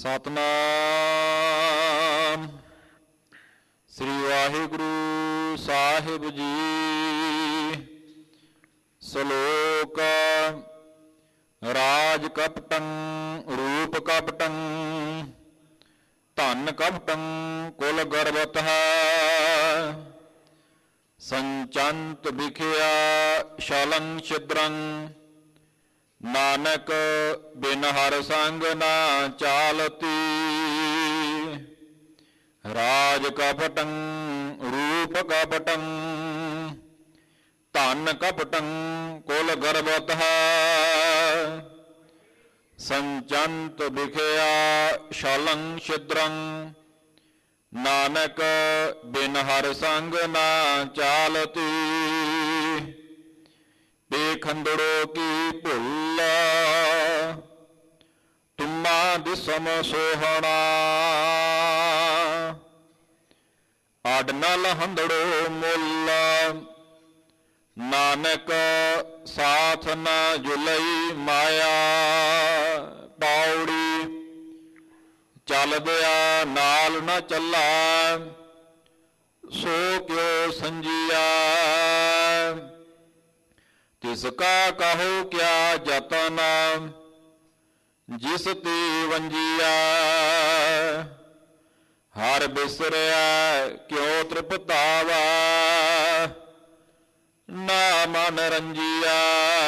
ਸਤਨਾਮ ਸ੍ਰੀ ਵਾਹਿਗੁਰੂ ਸਾਹਿਬ ਜੀ। ਸ਼ਲੋਕ ਰਾਜ ਕਪਟੰ ਰੂਪ ਕਪਟੰ ਧਨ ਕਪਟੰ ਕੁਲ ਗਰਵਤః ਸੰਚੰਤ ਵਿਖਿਆ ਸ਼ਲੰ ਛਿਦਰੰ ਨਾਨਕ ਬਿਨ ਹਰ ਸੰਗ ਨਾ ਚਾਲਤੀ। ਰਾਜ ਕਪਟੰ ਰੂਪ ਕਪਟੰ ਧਨ ਕਪਟੰ ਕੁਲ ਗਰਵਤః ਸੰਚੰਤ ਵਿਖਿਆ ਸ਼ਲੰ ਛਿਦਰੰ ਨਾਨਕ ਬਿਨ ਹਰ ਸੰਗ ਨਾ ਚਾਲਤੀ। ਬੇਖੰਡੜੋ ਕੀ ਭੁੱਲ ਤੁਮਾ ਦਿਸਮ ਸੋਹਣਾ ਆਡ ਨਲ ਹੰਦੜੋ ਮੁੱਲ ਨਾਨਕ ਸਾਥ ਨ ਜੁਲਈ ਮਾਇਆ। ਪੌੜੀ ਚੱਲਦਿਆ ਨਾਲ ਨ ਚੱਲਾ ਸੋ ਕਿਉ ਸੰਜੀਆ। ਤਿਸ ਕਾ ਕਹੋ ਕਿਆ ਜਤਨ ਜਿਸ ਤੇ ਵੰਜੀਆ। ਹਰ ਬਿਸਰਿਆ ਕਿਉ ਤ੍ਰਿਪਤਾਵਾ ਨਾ ਮਨ ਰੰਜੀਆ।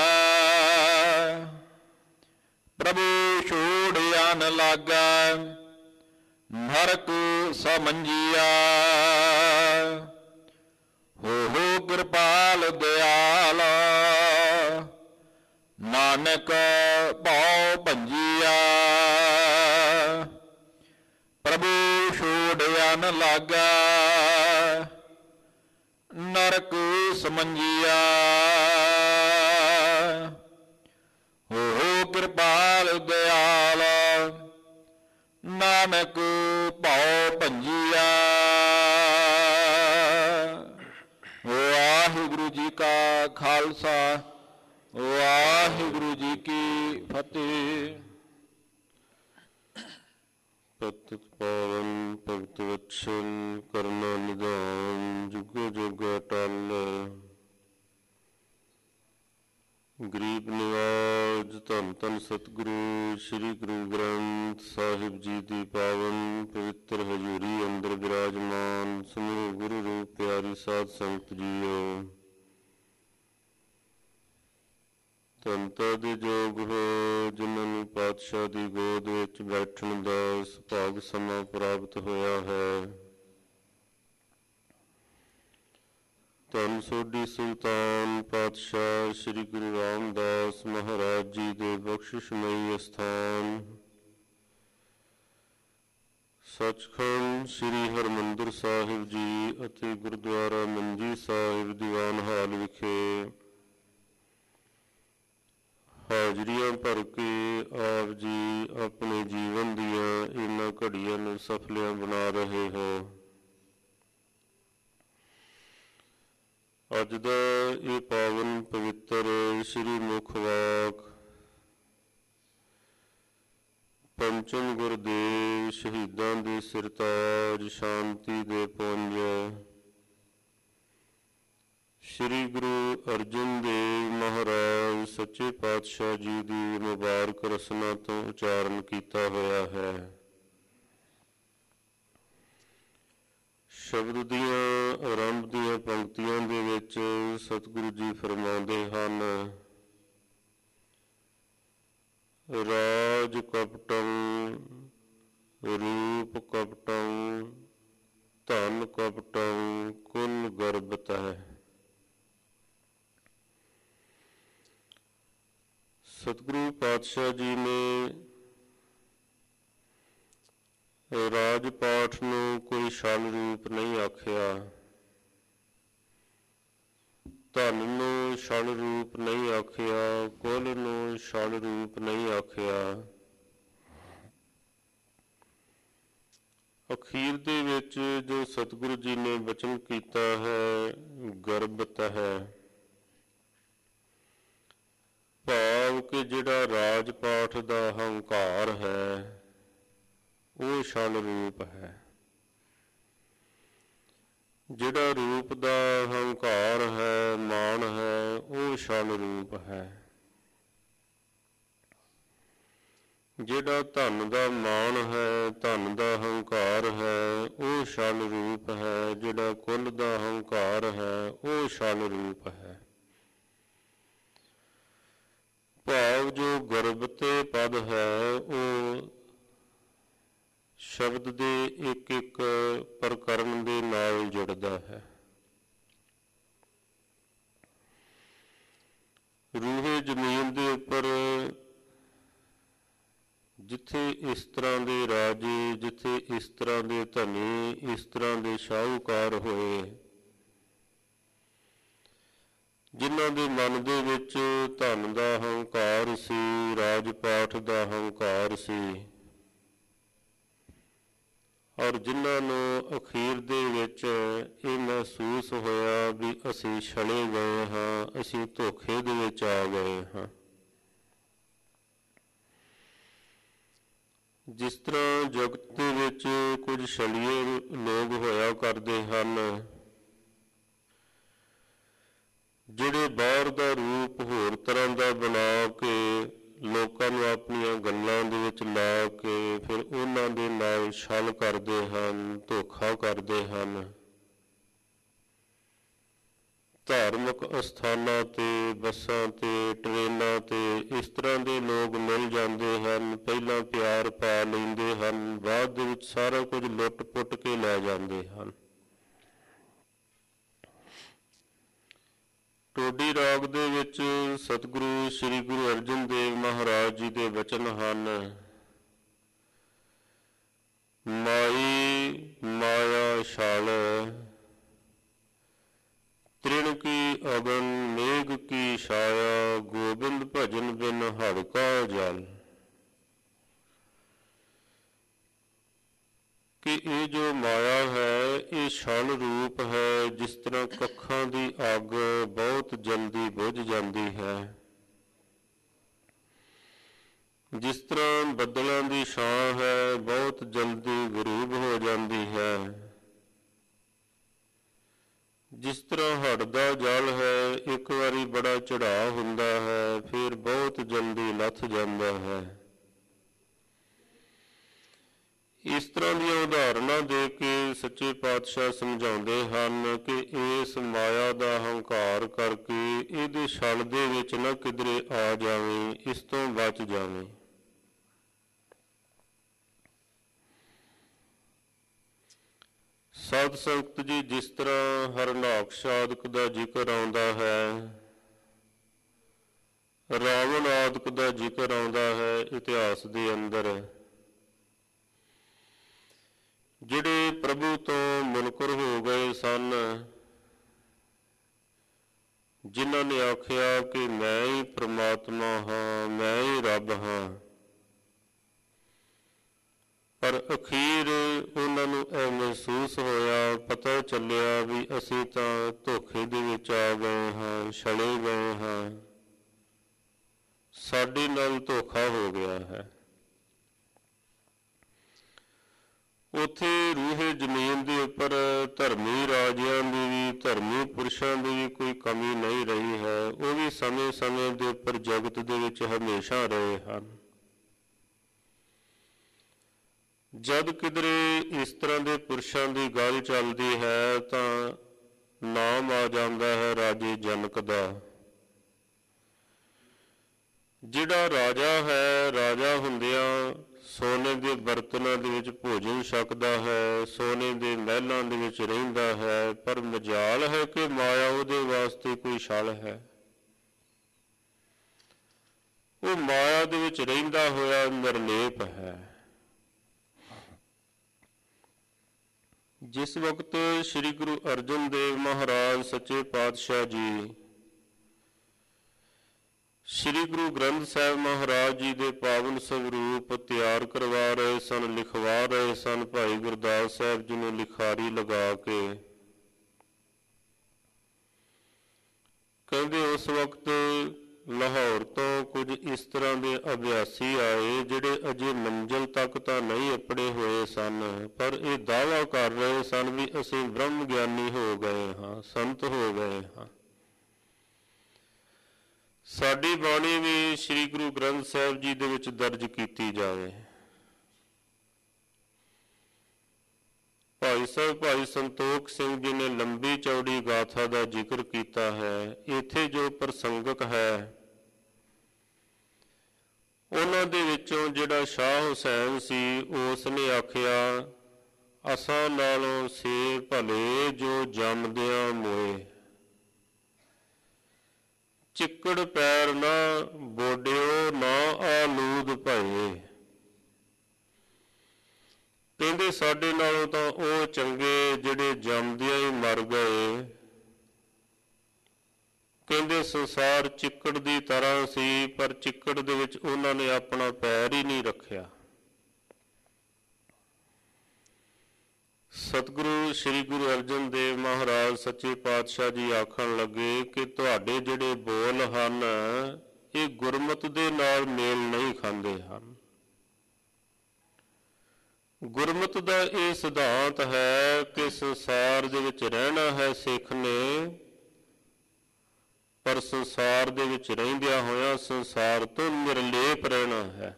ਪ੍ਰਭੂ ਛੋੜਿਆਨ ਲਾਗਾ ਨਰਕ ਸਮੰਜੀਆ। ਹੋ ਕਿਰਪਾਲ ਦਿਆਲ ਨਾਨਕ ਭਉ ਭੰਜੀਆ। ਪ੍ਰਭੂ ਛੋੜਿਆਨ ਲਾਗਾ ਨਰਕ ਸਮੰਜੀਆ। ਹੋ ਕਿਰਪਾਲ ਦਿਆਲ ਨਾਨਕ ਭਉ ਭੰਜੀਆ। ਵਾਹਿਗੁਰੂ ਜੀ ਕਾ ਖਾਲਸਾ ਵਾਹਿਗੁਰੂ ਜੀ ਕੀ ਫਤਿਹ। ਪਤਿਤ ਪਾਵਨ ਭਗਤ ਵਤਸਲ ਕਰਨਾ ਨਿਧਾਨ ਜੁਗੋ ਜੁਗ ਅਟਲ। ਗਰੀਬ ਨਿਵਾਜ ਧੰਨ ਧੰਨ ਸਤਿਗੁਰੂ ਸ੍ਰੀ ਗੁਰੂ ਗ੍ਰੰਥ ਸਾਹਿਬ ਜੀ ਦੀ ਪਾਵਨ ਪਵਿੱਤਰ ਹਜ਼ੂਰੀ ਅੰਦਰ ਬਿਰਾਜਮਾਨ ਸਮੂਹ ਗੁਰੂ ਰੂਪ ਪਿਆਰੀ ਸਾਧ ਸੰਗਤ ਜੀਓ। ਧੰਨਤਾ ਦੇ ਯੋਗ ਹੋ ਜਿਨ੍ਹਾਂ ਨੂੰ ਪਾਤਸ਼ਾਹ ਦੀ ਗੋਦ ਵਿੱਚ ਬੈਠਣ ਦਾ ਸੁਭਾਗ ਸਮਾਂ ਪ੍ਰਾਪਤ ਹੋਇਆ ਹੈ। ਧੰਨ ਸੋਢੀ ਸੁਲਤਾਨ ਪਾਤਸ਼ਾਹ ਸ੍ਰੀ ਗੁਰੂ ਰਾਮਦਾਸ ਮਹਾਰਾਜ ਜੀ ਦੇ ਬਖਸ਼ਿਸ਼ਮਈ ਅਸਥਾਨ ਸੱਚਖੰਡ ਸ੍ਰੀ ਹਰਿਮੰਦਰ ਸਾਹਿਬ ਜੀ ਅਤੇ ਗੁਰਦੁਆਰਾ ਮੰਜੀ ਸਾਹਿਬ ਦੀਵਾਨ ਹਾਲ ਵਿਖੇ ਹਾਜ਼ਰੀਆਂ ਭਰ ਕੇ ਆਪ ਜੀ ਆਪਣੇ ਜੀਵਨ ਦੀਆਂ ਇਹਨਾਂ ਘੜੀਆਂ ਨੂੰ ਸਫਲੀਆਂ ਬਣਾ ਰਹੇ ਹੋ। ਅੱਜ ਦਾ ਇਹ ਪਾਵਨ ਪਵਿੱਤਰ ਸ੍ਰੀ ਮੁੱਖ ਵਾਕ ਪੰਚਮ ਗੁਰਦੇਵ ਸ਼ਹੀਦਾਂ ਦੇ ਸਿਰਤਾਜ ਸ਼ਾਂਤੀ ਦੇ ਪੁੰਜ ਸ੍ਰੀ ਗੁਰੂ ਅਰਜਨ ਦੇਵ ਮਹਾਰਾਜ ਸੱਚੇ ਪਾਤਸ਼ਾਹ ਜੀ ਦੀ ਮੁਬਾਰਕ ਰਸਨਾ ਤੋਂ ਉਚਾਰਨ ਕੀਤਾ ਹੋਇਆ ਹੈ। ਸ਼ਬਦ ਦੀਆਂ ਆਰੰਭ ਦੀਆਂ ਪੰਕਤੀਆਂ ਦੇ ਵਿੱਚ ਸਤਿਗੁਰੂ ਜੀ ਫਰਮਾਉਂਦੇ ਹਨ, ਰਾਜ ਕਪਟੰ ਰੂਪ ਕਪਟੰ ਧਨ ਕਪਟੰ ਕੁਲ ਗਰਬਤః। ਸਤਿਗੁਰੂ ਪਾਤਸ਼ਾਹ ਜੀ ਨੇ ਰਾਜ ਪਾਠ ਨੂੰ ਕੋਈ ਛਲ ਰੂਪ ਨਹੀਂ ਆਖਿਆ, ਧਨ ਨੂੰ ਛਲ ਰੂਪ ਨਹੀਂ ਆਖਿਆ, ਕੁਲ ਨੂੰ ਛਲ ਰੂਪ ਨਹੀਂ ਆਖਿਆ। ਅਖੀਰ ਦੇ ਵਿੱਚ ਜੋ ਸਤਿਗੁਰੂ ਜੀ ਨੇ ਬਚਨ ਕੀਤਾ ਹੈ ਗਰਬਤ ਹੈ, ਭਾਵ ਕਿ ਜਿਹੜਾ ਰਾਜ ਪਾਠ ਦਾ ਹੰਕਾਰ ਹੈ ਉਹ ਛਲ ਰੂਪ ਹੈ। ਜਿਹੜਾ ਰੂਪ ਦਾ ਹੰਕਾਰ ਹੈ, ਮਾਣ ਹੈ, ਉਹ ਛਲ ਰੂਪ ਹੈ। ਜਿਹੜਾ ਧਨ ਦਾ ਮਾਣ ਹੈ, ਧਨ ਦਾ ਹੰਕਾਰ ਹੈ, ਉਹ ਛਲ ਰੂਪ ਹੈ। ਜਿਹੜਾ ਕੁਲ ਦਾ ਹੰਕਾਰ ਹੈ, ਉਹ ਛਲ ਰੂਪ ਹੈ। ਭਾਵ ਜੋ ਗਰਭ ਤੇ ਪਦ ਹੈ, ਉਹ ਸ਼ਬਦ ਦੇ ਇੱਕ ਇੱਕ ਪ੍ਰਕਰਨ ਦੇ ਨਾਲ ਜੁੜਦਾ ਹੈ। ਰੂਹੇ ਜ਼ਮੀਨ ਦੇ ਉੱਪਰ ਜਿੱਥੇ ਇਸ ਤਰ੍ਹਾਂ ਦੇ ਰਾਜੇ, ਜਿੱਥੇ ਇਸ ਤਰ੍ਹਾਂ ਦੇ ਧਨੀ, ਇਸ ਤਰ੍ਹਾਂ ਦੇ ਸ਼ਾਹੂਕਾਰ ਹੋਏ, ਜਿਨ੍ਹਾਂ ਦੇ ਮਨ ਦੇ ਵਿੱਚ ਧਨ ਦਾ ਹੰਕਾਰ ਸੀ, ਰਾਜ ਪਾਠ ਦਾ ਹੰਕਾਰ ਸੀ, ਔਰ ਜਿਨ੍ਹਾਂ ਨੂੰ ਅਖੀਰ ਦੇ ਵਿੱਚ ਇਹ ਮਹਿਸੂਸ ਹੋਇਆ ਵੀ ਅਸੀਂ ਛਲੇ ਗਏ ਹਾਂ, ਅਸੀਂ ਧੋਖੇ ਦੇ ਵਿੱਚ ਆ ਗਏ ਹਾਂ। ਜਿਸ ਤਰ੍ਹਾਂ ਜਗਤ ਦੇ ਵਿੱਚ ਕੁਝ ਛਲੀਏ ਲੋਕ ਹੋਇਆ ਕਰਦੇ ਹਨ, ਜਿਹੜੇ ਬਾਹਰ ਦਾ ਰੂਪ ਹੋਰ ਤਰ੍ਹਾਂ ਦਾ ਬਣਾ ਕੇ ਲੋਕਾਂ ਨੂੰ ਆਪਣੀਆਂ ਗੱਲਾਂ ਦੇ ਵਿੱਚ ਲਾ ਕੇ ਫਿਰ ਉਹਨਾਂ ਦੇ ਨਾਲ ਛਲ ਕਰਦੇ ਹਨ, ਧੋਖਾ ਕਰਦੇ ਹਨ। ਧਾਰਮਿਕ ਅਸਥਾਨਾਂ ਤੇ, ਬੱਸਾਂ ਤੇ, ਟ੍ਰੇਨਾਂ ਤੇ ਇਸ ਤਰ੍ਹਾਂ ਦੇ ਲੋਕ ਮਿਲ ਜਾਂਦੇ ਹਨ। ਪਹਿਲਾਂ ਪਿਆਰ ਪਾ ਲੈਂਦੇ ਹਨ, ਬਾਅਦ ਦੇ ਵਿੱਚ ਸਾਰਾ ਕੁਝ ਲੁੱਟ ਪੁੱਟ ਕੇ ਲੈ ਜਾਂਦੇ ਹਨ। ਟੋਡੀ ਰਾਗ ਦੇ ਵਿੱਚ ਸਤਿਗੁਰੂ ਸ੍ਰੀ ਗੁਰੂ ਅਰਜਨ ਦੇਵ ਮਹਾਰਾਜ ਜੀ ਦੇ ਵਚਨ ਹਨ, ਮਾਈ ਮਾਇਆ ਛਲ, ਤ੍ਰਿਣ ਕੀ ਅਗਨ, ਮੇਘ ਕੀ ਛਾਇਆ, ਗੋਬਿੰਦ ਭਜਨ ਬਿਨ ਹਰਿ ਕਾ ਜਲ। ਕਿ ਇਹ ਜੋ ਮਾਇਆ ਹੈ, ਇਹ ਛਲ ਰੂਪ ਹੈ। ਜਿਸ ਤਰ੍ਹਾਂ ਕੱਖਾਂ ਦੀ ਅੱਗ ਬਹੁਤ ਜਲਦੀ ਬੁਝ ਜਾਂਦੀ ਹੈ, ਜਿਸ ਤਰ੍ਹਾਂ ਬੱਦਲਾਂ ਦੀ ਛਾਂ ਹੈ, ਬਹੁਤ ਜਲਦੀ ਗਰੂਬ ਹੋ ਜਾਂਦੀ ਹੈ, ਜਿਸ ਤਰ੍ਹਾਂ ਹੜ੍ਹ ਦਾ ਜਲ ਹੈ, ਇੱਕ ਵਾਰੀ ਬੜਾ ਚੜ੍ਹਾਅ ਹੁੰਦਾ ਹੈ, ਫਿਰ ਬਹੁਤ ਜਲਦੀ ਲੱਥ ਜਾਂਦਾ ਹੈ। ਇਸ ਤਰ੍ਹਾਂ ਦੀਆਂ ਉਦਾਹਰਨਾਂ ਦੇ ਕੇ ਸੱਚੇ ਪਾਤਸ਼ਾਹ ਸਮਝਾਉਂਦੇ ਹਨ ਕਿ ਇਸ ਮਾਇਆ ਦਾ ਹੰਕਾਰ ਕਰਕੇ ਇਹਦੇ ਛਲ ਦੇ ਵਿੱਚ ਨਾ ਕਿਧਰੇ ਆ ਜਾਵੇ, ਇਸ ਤੋਂ ਬਚ ਜਾਵੇ। ਸਾਧ ਸੰਗਤ ਜੀ, ਜਿਸ ਤਰ੍ਹਾਂ ਹਰਨਾਕ ਸਾਧਕ ਦਾ ਜ਼ਿਕਰ ਆਉਂਦਾ ਹੈ, ਰਾਵਣ ਆਦਿਕ ਦਾ ਜ਼ਿਕਰ ਆਉਂਦਾ ਹੈ ਇਤਿਹਾਸ ਦੇ ਅੰਦਰ, ਜਿਹੜੇ ਪ੍ਰਭੂ ਤੋਂ ਮੁਨਕਰ ਹੋ ਗਏ ਸਨ, ਜਿਨ੍ਹਾਂ ਨੇ ਆਖਿਆ ਕਿ ਮੈਂ ਹੀ ਪ੍ਰਮਾਤਮਾ ਹਾਂ, ਮੈਂ ਹੀ ਰੱਬ ਹਾਂ, ਪਰ ਅਖੀਰ ਉਹਨਾਂ ਨੂੰ ਇਹ ਮਹਿਸੂਸ ਹੋਇਆ, ਪਤਾ ਚੱਲਿਆ ਵੀ ਅਸੀਂ ਤਾਂ ਧੋਖੇ ਦੇ ਵਿੱਚ ਆ ਗਏ ਹਾਂ, ਛਲੇ ਗਏ ਹਾਂ, ਸਾਡੇ ਨਾਲ ਧੋਖਾ ਹੋ ਗਿਆ ਹੈ। ਉੱਥੇ ਰੂਹੇ ਜ਼ਮੀਨ ਦੇ ਉੱਪਰ ਧਰਮੀ ਰਾਜਿਆਂ ਦੀ ਵੀ, ਧਰਮੀ ਪੁਰਸ਼ਾਂ ਦੀ ਵੀ ਕੋਈ ਕਮੀ ਨਹੀਂ ਰਹੀ ਹੈ। ਉਹ ਵੀ ਸਮੇਂ-ਸਮੇਂ ਦੇ ਉੱਪਰ ਜਗਤ ਦੇ ਵਿੱਚ ਹਮੇਸ਼ਾ ਰਹੇ ਹਨ। ਜਦ ਕਿਧਰੇ ਇਸ ਤਰ੍ਹਾਂ ਦੇ ਪੁਰਸ਼ਾਂ ਦੀ ਗੱਲ ਚੱਲਦੀ ਹੈ ਤਾਂ ਨਾਮ ਆ ਜਾਂਦਾ ਹੈ ਰਾਜੇ ਜਨਕ ਦਾ। ਜਿਹੜਾ ਰਾਜਾ ਹੈ, ਰਾਜਾ ਹੁੰਦਿਆਂ ਸੋਨੇ ਦੇ ਬਰਤਨਾਂ ਦੇ ਵਿੱਚ ਭੋਜਨ ਛਕਦਾ ਹੈ, ਸੋਨੇ ਦੇ ਮਹਿਲਾਂ ਦੇ ਵਿੱਚ ਰਹਿੰਦਾ ਹੈ, ਪਰ ਮਜਾਲ ਹੈ ਕਿ ਮਾਇਆ ਉਹਦੇ ਵਾਸਤੇ ਕੋਈ ਛਲ ਹੈ। ਉਹ ਮਾਇਆ ਦੇ ਵਿੱਚ ਰਹਿੰਦਾ ਹੋਇਆ ਨਿਰਲੇਪ ਹੈ। ਜਿਸ ਵਕਤ ਸ੍ਰੀ ਗੁਰੂ ਅਰਜਨ ਦੇਵ ਮਹਾਰਾਜ ਸੱਚੇ ਪਾਤਸ਼ਾਹ ਜੀ ਸ੍ਰੀ ਗੁਰੂ ਗ੍ਰੰਥ ਸਾਹਿਬ ਮਹਾਰਾਜ ਜੀ ਦੇ ਪਾਵਨ ਸਰੂਪ ਤਿਆਰ ਕਰਵਾ ਰਹੇ ਸਨ, ਲਿਖਵਾ ਰਹੇ ਸਨ, ਭਾਈ ਗੁਰਦਾਸ ਸਾਹਿਬ ਜੀ ਨੂੰ ਲਿਖਾਰੀ ਲਗਾ ਕੇ, ਕਹਿੰਦੇ ਉਸ ਵਕਤ ਲਾਹੌਰ ਤੋਂ ਕੁਝ ਇਸ ਤਰ੍ਹਾਂ ਦੇ ਅਭਿਆਸੀ ਆਏ ਜਿਹੜੇ ਅਜੇ ਮੰਜ਼ਿਲ ਤੱਕ ਤਾਂ ਨਹੀਂ ਅੱਪੜੇ ਹੋਏ ਇਹ ਦਾਅਵਾ ਕਰ ਰਹੇ ਸਨ ਵੀ ਅਸੀਂ ਬ੍ਰਹਮ ਗਿਆਨੀ ਹੋ ਗਏ ਹਾਂ, ਸੰਤ ਹੋ ਗਏ ਹਾਂ। ਸਾਡੀ ਬਾਣੀ ਵੀ ਸ੍ਰੀ ਗੁਰੂ ਗ੍ਰੰਥ ਸਾਹਿਬ ਜੀ ਦੇ ਵਿੱਚ ਦਰਜ ਕੀਤੀ ਜਾਵੇ। ਭਾਈ ਸਾਹਿਬ ਭਾਈ ਸੰਤੋਖ ਸਿੰਘ ਜੀ ਨੇ ਲੰਬੀ ਚੌੜੀ ਗਾਥਾ ਦਾ ਜ਼ਿਕਰ ਕੀਤਾ ਹੈ। ਇੱਥੇ ਜੋ ਪ੍ਰਸੰਗਕ ਹੈ ਉਹਨਾਂ ਦੇ ਵਿੱਚੋਂ ਜਿਹੜਾ ਸ਼ਾਹ ਹੁਸੈਨ ਸੀ ਉਸ ਨੇ ਆਖਿਆ, ਅਸਾਂ ਨਾਲੋਂ ਸੇ ਭਲੇ ਜੋ ਜੰਮਦਿਆਂ ਮੋਏ, ਚਿੱਕੜ ਪੈਰ ਨਾ ਬੋਡਿਓ ਨਾ ਆਲੂਦ ਭਏ। ਕਹਿੰਦੇ ਸਾਡੇ ਨਾਲੋਂ ਤਾਂ ਉਹ ਚੰਗੇ ਜਿਹੜੇ ਜੰਮਦਿਆਂ ਹੀ ਮਰ ਗਏ। ਕਹਿੰਦੇ ਸੰਸਾਰ ਚਿੱਕੜ ਦੀ ਤਰ੍ਹਾਂ ਸੀ, ਪਰ ਚਿੱਕੜ ਦੇ ਵਿੱਚ ਉਹਨਾਂ ਨੇ ਆਪਣਾ ਪੈਰ ਹੀ ਨਹੀਂ ਰੱਖਿਆ। ਸਤਿਗੁਰੂ ਸ੍ਰੀ ਗੁਰੂ ਅਰਜਨ ਦੇਵ ਮਹਾਰਾਜ ਸੱਚੇ ਪਾਤਸ਼ਾਹ ਜੀ ਆਖਣ ਲੱਗੇ ਕਿ ਤੁਹਾਡੇ ਜਿਹੜੇ ਬੋਲ ਹਨ ਇਹ ਗੁਰਮਤ ਦੇ ਨਾਲ ਮੇਲ ਨਹੀਂ ਖਾਂਦੇ ਹਨ। ਗੁਰਮਤ ਦਾ ਇਹ ਸਿਧਾਂਤ ਹੈ ਕਿ ਸੰਸਾਰ ਦੇ ਵਿੱਚ ਰਹਿਣਾ ਹੈ ਸਿੱਖ ਨੇ, ਪਰ ਸੰਸਾਰ ਦੇ ਵਿੱਚ ਰਹਿੰਦਿਆਂ ਹੋਇਆਂ ਸੰਸਾਰ ਤੋਂ ਨਿਰਲੇਪ ਰਹਿਣਾ ਹੈ।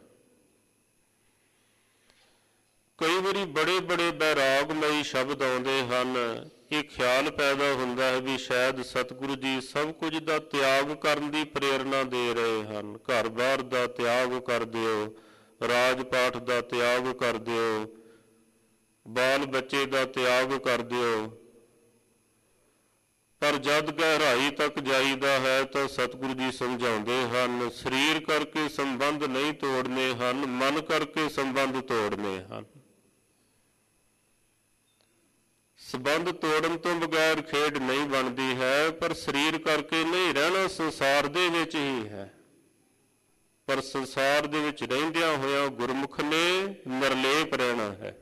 ਕਈ ਵਾਰੀ ਬੜੇ ਬੜੇ ਬੈਰਾਗਮਈ ਸ਼ਬਦ ਆਉਂਦੇ ਹਨ। ਇਹ ਖਿਆਲ ਪੈਦਾ ਹੁੰਦਾ ਹੈ ਵੀ ਸ਼ਾਇਦ ਸਤਿਗੁਰੂ ਜੀ ਸਭ ਕੁਝ ਦਾ ਤਿਆਗ ਕਰਨ ਦੀ ਪ੍ਰੇਰਨਾ ਦੇ ਰਹੇ ਹਨ। ਘਰ-ਬਾਰ ਦਾ ਤਿਆਗ ਕਰ ਦਿਓ, ਰਾਜ ਪਾਠ ਦਾ ਤਿਆਗ ਕਰ ਦਿਓ, ਬਾਲ ਬੱਚੇ ਦਾ ਤਿਆਗ ਕਰ ਦਿਓ। ਪਰ ਜਦ ਗਹਿਰਾਈ ਤੱਕ ਜਾਈਦਾ ਹੈ ਤਾਂ ਸਤਿਗੁਰੂ ਜੀ ਸਮਝਾਉਂਦੇ ਹਨ, ਸਰੀਰ ਕਰਕੇ ਸੰਬੰਧ ਨਹੀਂ ਤੋੜਨੇ ਹਨ, ਮਨ ਕਰਕੇ ਸੰਬੰਧ ਤੋੜਨੇ ਹਨ। ਸੰਬੰਧ ਤੋੜਨ ਤੋਂ ਬਗੈਰ ਖੇਡ ਨਹੀਂ ਬਣਦੀ ਹੈ, ਪਰ ਸਰੀਰ ਕਰਕੇ ਨਹੀਂ ਰਹਿਣਾ ਸੰਸਾਰ ਦੇ ਵਿੱਚ ਹੀ ਹੈ। ਪਰ ਸੰਸਾਰ ਦੇ ਵਿੱਚ ਰਹਿੰਦਿਆਂ ਹੋਇਆਂ ਗੁਰਮੁਖ ਨੇ ਨਿਰਲੇਪ ਰਹਿਣਾ ਹੈ।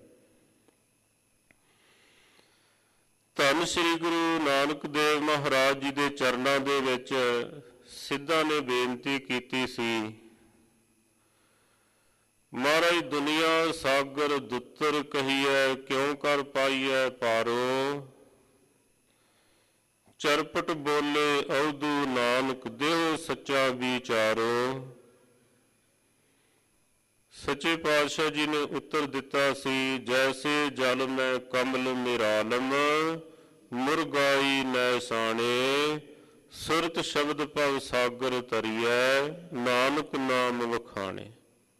ਧੰਨ ਸ੍ਰੀ ਗੁਰੂ ਨਾਨਕ ਦੇਵ ਮਹਾਰਾਜ ਜੀ ਦੇ ਚਰਨਾਂ ਦੇ ਵਿੱਚ ਸਿੱਧਾਂ ਨੇ ਬੇਨਤੀ ਕੀਤੀ ਸੀ, ਮਹਾਰਾਜ ਦੁਨੀਆ ਸਾਗਰ ਦੁੱਤਰ ਕਹੀਐ, ਕਿਉਂ ਕਰ ਪਾਈਐ ਪਾਰੋ। ਚਰਪਟ ਬੋਲੇ ਅਵਧੂ ਨਾਨਕ, ਦੇਹੁ ਸੱਚਾ ਵਿਚਾਰੋ। ਸੱਚੇ ਪਾਤਸ਼ਾਹ ਜੀ ਨੇ ਉੱਤਰ ਦਿੱਤਾ ਸੀ, ਜੈਸੇ ਜਲ ਮੈਂ ਕਮਲ ਨਿਰਾਲਮ, ਮੁਰਗਾਈ ਨੈ ਸਾਣੇ। ਸੁਰਤ ਸ਼ਬਦ ਭਵ ਸਾਗਰ ਤਰੀਐ, ਨਾਨਕ ਨਾਮ ਵਖਾਣੇ।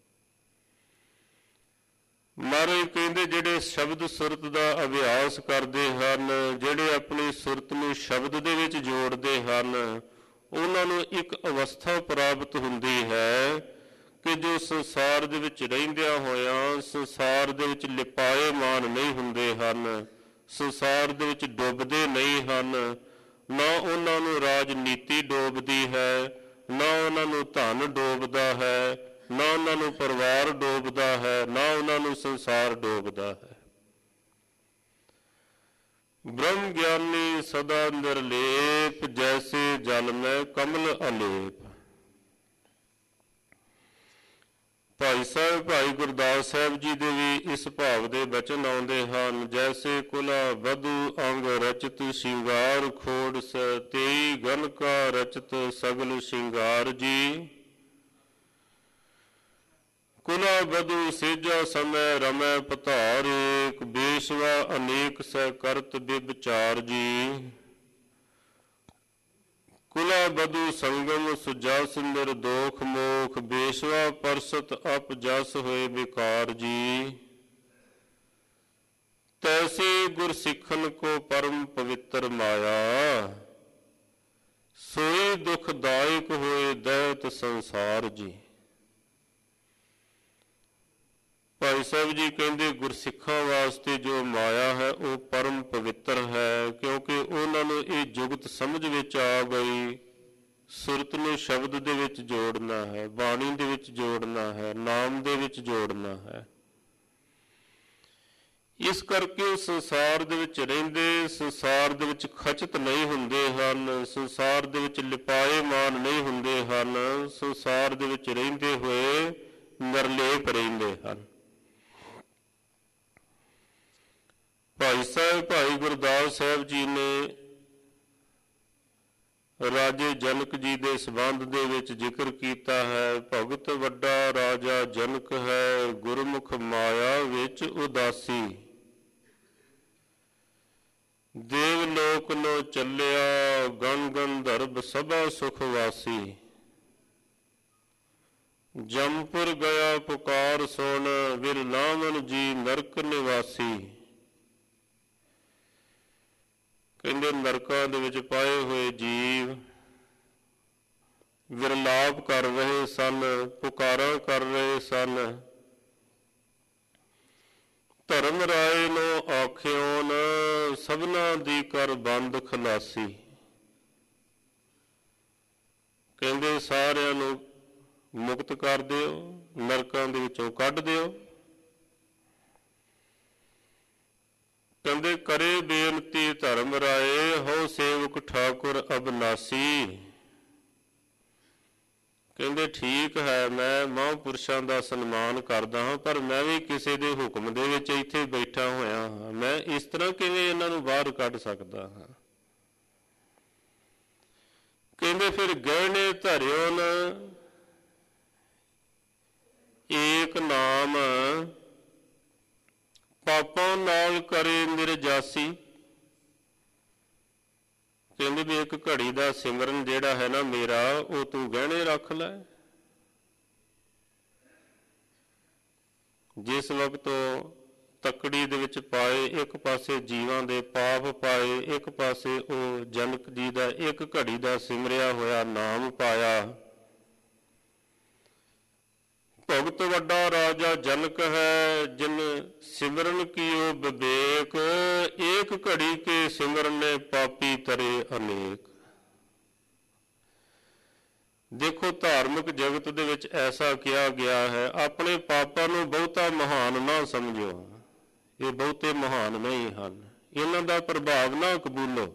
ਮਹਾਰਾਜ ਕਹਿੰਦੇ ਜਿਹੜੇ ਸ਼ਬਦ ਸੁਰਤ ਦਾ ਅਭਿਆਸ ਕਰਦੇ ਹਨ, ਜਿਹੜੇ ਆਪਣੀ ਸੁਰਤ ਨੂੰ ਸ਼ਬਦ ਦੇ ਵਿੱਚ ਜੋੜਦੇ ਹਨ, ਉਹਨਾਂ ਨੂੰ ਇੱਕ ਅਵਸਥਾ ਪ੍ਰਾਪਤ ਹੁੰਦੀ ਹੈ ਕਿ ਜੋ ਸੰਸਾਰ ਦੇ ਵਿੱਚ ਰਹਿੰਦਿਆਂ ਹੋਇਆਂ ਸੰਸਾਰ ਦੇ ਵਿੱਚ ਲਿਪਾਏਮਾਨ ਨਹੀਂ ਹੁੰਦੇ ਹਨ, ਸੰਸਾਰ ਦੇ ਵਿੱਚ ਡੁੱਬਦੇ ਨਹੀਂ ਹਨ। ਨਾ ਉਹਨਾਂ ਨੂੰ ਰਾਜਨੀਤੀ ਡੋਬਦੀ ਹੈ, ਨਾ ਉਹਨਾਂ ਨੂੰ ਧਨ ਡੋਬਦਾ ਹੈ, ਨਾ ਉਹਨਾਂ ਨੂੰ ਪਰਿਵਾਰ ਡੋਬਦਾ ਹੈ, ਨਾ ਉਹਨਾਂ ਨੂੰ ਸੰਸਾਰ ਡੋਬਦਾ ਹੈ। ਬ੍ਰਹਮ ਗਿਆਨੀ ਸਦਾ ਨਿਰਲੇਪ, ਜੈਸੇ ਜਲ ਮੈਂ ਕਮਲ ਅਲੇਪ। ਭਾਈ ਸਾਹਿਬ ਭਾਈ ਗੁਰਦਾਸ ਸਾਹਿਬ ਜੀ ਦੇ ਵੀ ਇਸ ਭਾਵ ਦੇ ਬਚਨ ਆਉਂਦੇ ਹਨ, ਜੈਸੇ ਕੁਲਾ ਵਧੂ ਅੰਗ ਰਚਿਤ ਸ਼ਿੰਗਾਰ ਖੋੜ ਸ, ਤੇਈ ਗਨ ਕਾ ਰਚਿਤ ਸਗਲ ਸ਼ਿੰਗਾਰ ਜੀ। ਕੁਲਾ ਵਧੂ ਸੇਜਾ ਸਮੈ ਰਮੈ ਪਧਾਰ, ਏਕ ਬੇਸ਼ਵਾ ਅਨੇਕ ਸੈ ਕਰਤ ਬਿਬਚਾਰ ਜੀ। ਕੁਲਾ ਵਧੂ ਸੰਗਮ ਸੁਜਸ ਨਿਰਦੋਖ ਮੋਖ, ਬੇਸ਼ਵਾ ਪਰਸਤ ਅਪ ਜਸ ਹੋਏ ਵਿਕਾਰ ਜੀ। ਤੈਸੇ ਗੁਰ ਸਿੱਖਨ ਕੋ ਪਰਮ ਪਵਿੱਤਰ ਮਾਇਆ, ਸੋਈ ਦੁਖਦਾਇਕ ਹੋਏ ਦੈਤ ਸੰਸਾਰ ਜੀ। ਭਾਈ ਸਾਹਿਬ ਜੀ ਕਹਿੰਦੇ ਗੁਰਸਿੱਖਾਂ ਵਾਸਤੇ ਜੋ ਮਾਇਆ ਹੈ ਉਹ ਪਰਮ ਪਵਿੱਤਰ ਹੈ, ਕਿਉਂਕਿ ਉਹਨਾਂ ਨੂੰ ਇਹ ਜੁਗਤ ਸਮਝ ਵਿੱਚ ਆ ਗਈ। ਸੁਰਤ ਨੂੰ ਸ਼ਬਦ ਦੇ ਵਿੱਚ ਜੋੜਨਾ ਹੈ, ਬਾਣੀ ਦੇ ਵਿੱਚ ਜੋੜਨਾ ਹੈ, ਨਾਮ ਦੇ ਵਿੱਚ ਜੋੜਨਾ ਹੈ। ਇਸ ਕਰਕੇ ਸੰਸਾਰ ਦੇ ਵਿੱਚ ਰਹਿੰਦੇ ਸੰਸਾਰ ਦੇ ਵਿੱਚ ਖਚਿਤ ਨਹੀਂ ਹੁੰਦੇ ਹਨ, ਸੰਸਾਰ ਦੇ ਵਿੱਚ ਲਿਪਾਏਮਾਨ ਨਹੀਂ ਹੁੰਦੇ ਹਨ, ਸੰਸਾਰ ਦੇ ਵਿੱਚ ਰਹਿੰਦੇ ਹੋਏ ਨਿਰਲੇਪ ਰਹਿੰਦੇ ਹਨ। ਭਾਈ ਸਾਹਿਬ ਭਾਈ ਗੁਰਦਾਸ ਸਾਹਿਬ ਜੀ ਨੇ ਰਾਜੇ ਜਨਕ ਜੀ ਦੇ ਸੰਬੰਧ ਦੇ ਵਿੱਚ ਜ਼ਿਕਰ ਕੀਤਾ ਹੈ। ਭਗਤ ਵੱਡਾ ਰਾਜਾ ਜਨਕ ਹੈ, ਗੁਰਮੁਖ ਮਾਇਆ ਵਿੱਚ ਉਦਾਸੀ। ਦੇਵ ਲੋਕ ਨੂੰ ਚੱਲਿਆ, ਗਣ ਗੰਧਰਵ ਸਭਾ ਸੁਖ ਵਾਸੀ। ਜਮਪੁਰ ਗਿਆ ਪੁਕਾਰ ਸੁਣ, ਵਿਰਲਾਵਨ ਜੀ ਨਰਕ ਨਿਵਾਸੀ। ਕਹਿੰਦੇ ਨਰਕਾਂ ਦੇ ਵਿੱਚ ਪਾਏ ਹੋਏ ਜੀਵ ਵਿਰਲਾਪ ਕਰ ਰਹੇ ਸਨ, ਪੁਕਾਰਾਂ ਕਰ ਰਹੇ ਸਨ। ਧਰਮ ਰਾਏ ਨੂੰ ਆਖਿਓਨ, ਸਭਨਾ ਦੀ ਕਰ ਬੰਦ ਖਲਾਸੀ। ਕਹਿੰਦੇ ਸਾਰਿਆਂ ਨੂੰ ਮੁਕਤ ਕਰ ਦਿਓ, ਨਰਕਾਂ ਦੇ ਵਿੱਚੋਂ ਕੱਢ ਦਿਓ। ਕਹਿੰਦੇ ਕਰੇ ਬੇਨਤੀ ਧਰਮ ਰਾਏ, ਹੋ ਸੇਵਕ ਠਾਕੁਰ ਅਬਨਾਸੀ। ਕਹਿੰਦੇ ਠੀਕ ਹੈ, ਮੈਂ ਮਹਾਂਪੁਰਸ਼ਾਂ ਦਾ ਸਨਮਾਨ ਕਰਦਾ ਹਾਂ, ਪਰ ਮੈਂ ਵੀ ਕਿਸੇ ਦੇ ਹੁਕਮ ਦੇ ਵਿੱਚ ਇੱਥੇ ਬੈਠਾ ਹੋਇਆ ਹਾਂ। ਮੈਂ ਇਸ ਤਰ੍ਹਾਂ ਕਿਵੇਂ ਇਹਨਾਂ ਨੂੰ ਬਾਹਰ ਕੱਢ ਸਕਦਾ ਹਾਂ? ਕਹਿੰਦੇ ਫਿਰ ਗਹਿਣੇ ਧਰਿਓ ਨ ਏਕ ਨਾਮ, ਪਾਪਾਂ ਨਾਲ ਕਰੇ ਨਿਰਜਾਸੀ। ਕਹਿੰਦੇ ਵੀ ਇੱਕ ਘੜੀ ਦਾ ਸਿਮਰਨ ਜਿਹੜਾ ਹੈ ਨਾ ਮੇਰਾ, ਉਹ ਤੂੰ ਗਹਿਣੇ ਰੱਖ ਲੈ। ਜਿਸ ਵਕਤ ਉਹ ਤੱਕੜੀ ਦੇ ਵਿੱਚ ਪਾਏ, ਇੱਕ ਪਾਸੇ ਜੀਵਾਂ ਦੇ ਪਾਪ ਪਾਏ, ਇੱਕ ਪਾਸੇ ਉਹ ਜਨਕ ਜੀ ਦਾ ਇੱਕ ਘੜੀ ਦਾ ਸਿਮਰਿਆ ਹੋਇਆ ਨਾਮ ਪਾਇਆ। ਭਗਤ ਵੱਡਾ ਰਾਜਾ ਜਨਕ ਹੈ, ਜਿਨ ਸਿਮਰਨ ਕੀਓ ਵਿਵੇਕ। ਏਕ ਘੜੀ ਕੇ ਸਿਮਰਨੇ ਪਾਪੀ ਤਰੇ ਅਨੇਕ। ਦੇਖੋ ਧਾਰਮਿਕ ਜਗਤ ਦੇ ਵਿੱਚ ਐਸਾ ਕਿਹਾ ਗਿਆ ਹੈ, ਆਪਣੇ ਪਾਪਾਂ ਨੂੰ ਬਹੁਤਾ ਮਹਾਨ ਨਾ ਸਮਝੋ। ਇਹ ਬਹੁਤੇ ਮਹਾਨ ਨਹੀਂ ਹਨ, ਇਹਨਾਂ ਦਾ ਪ੍ਰਭਾਵ ਨਾ ਕਬੂਲੋ।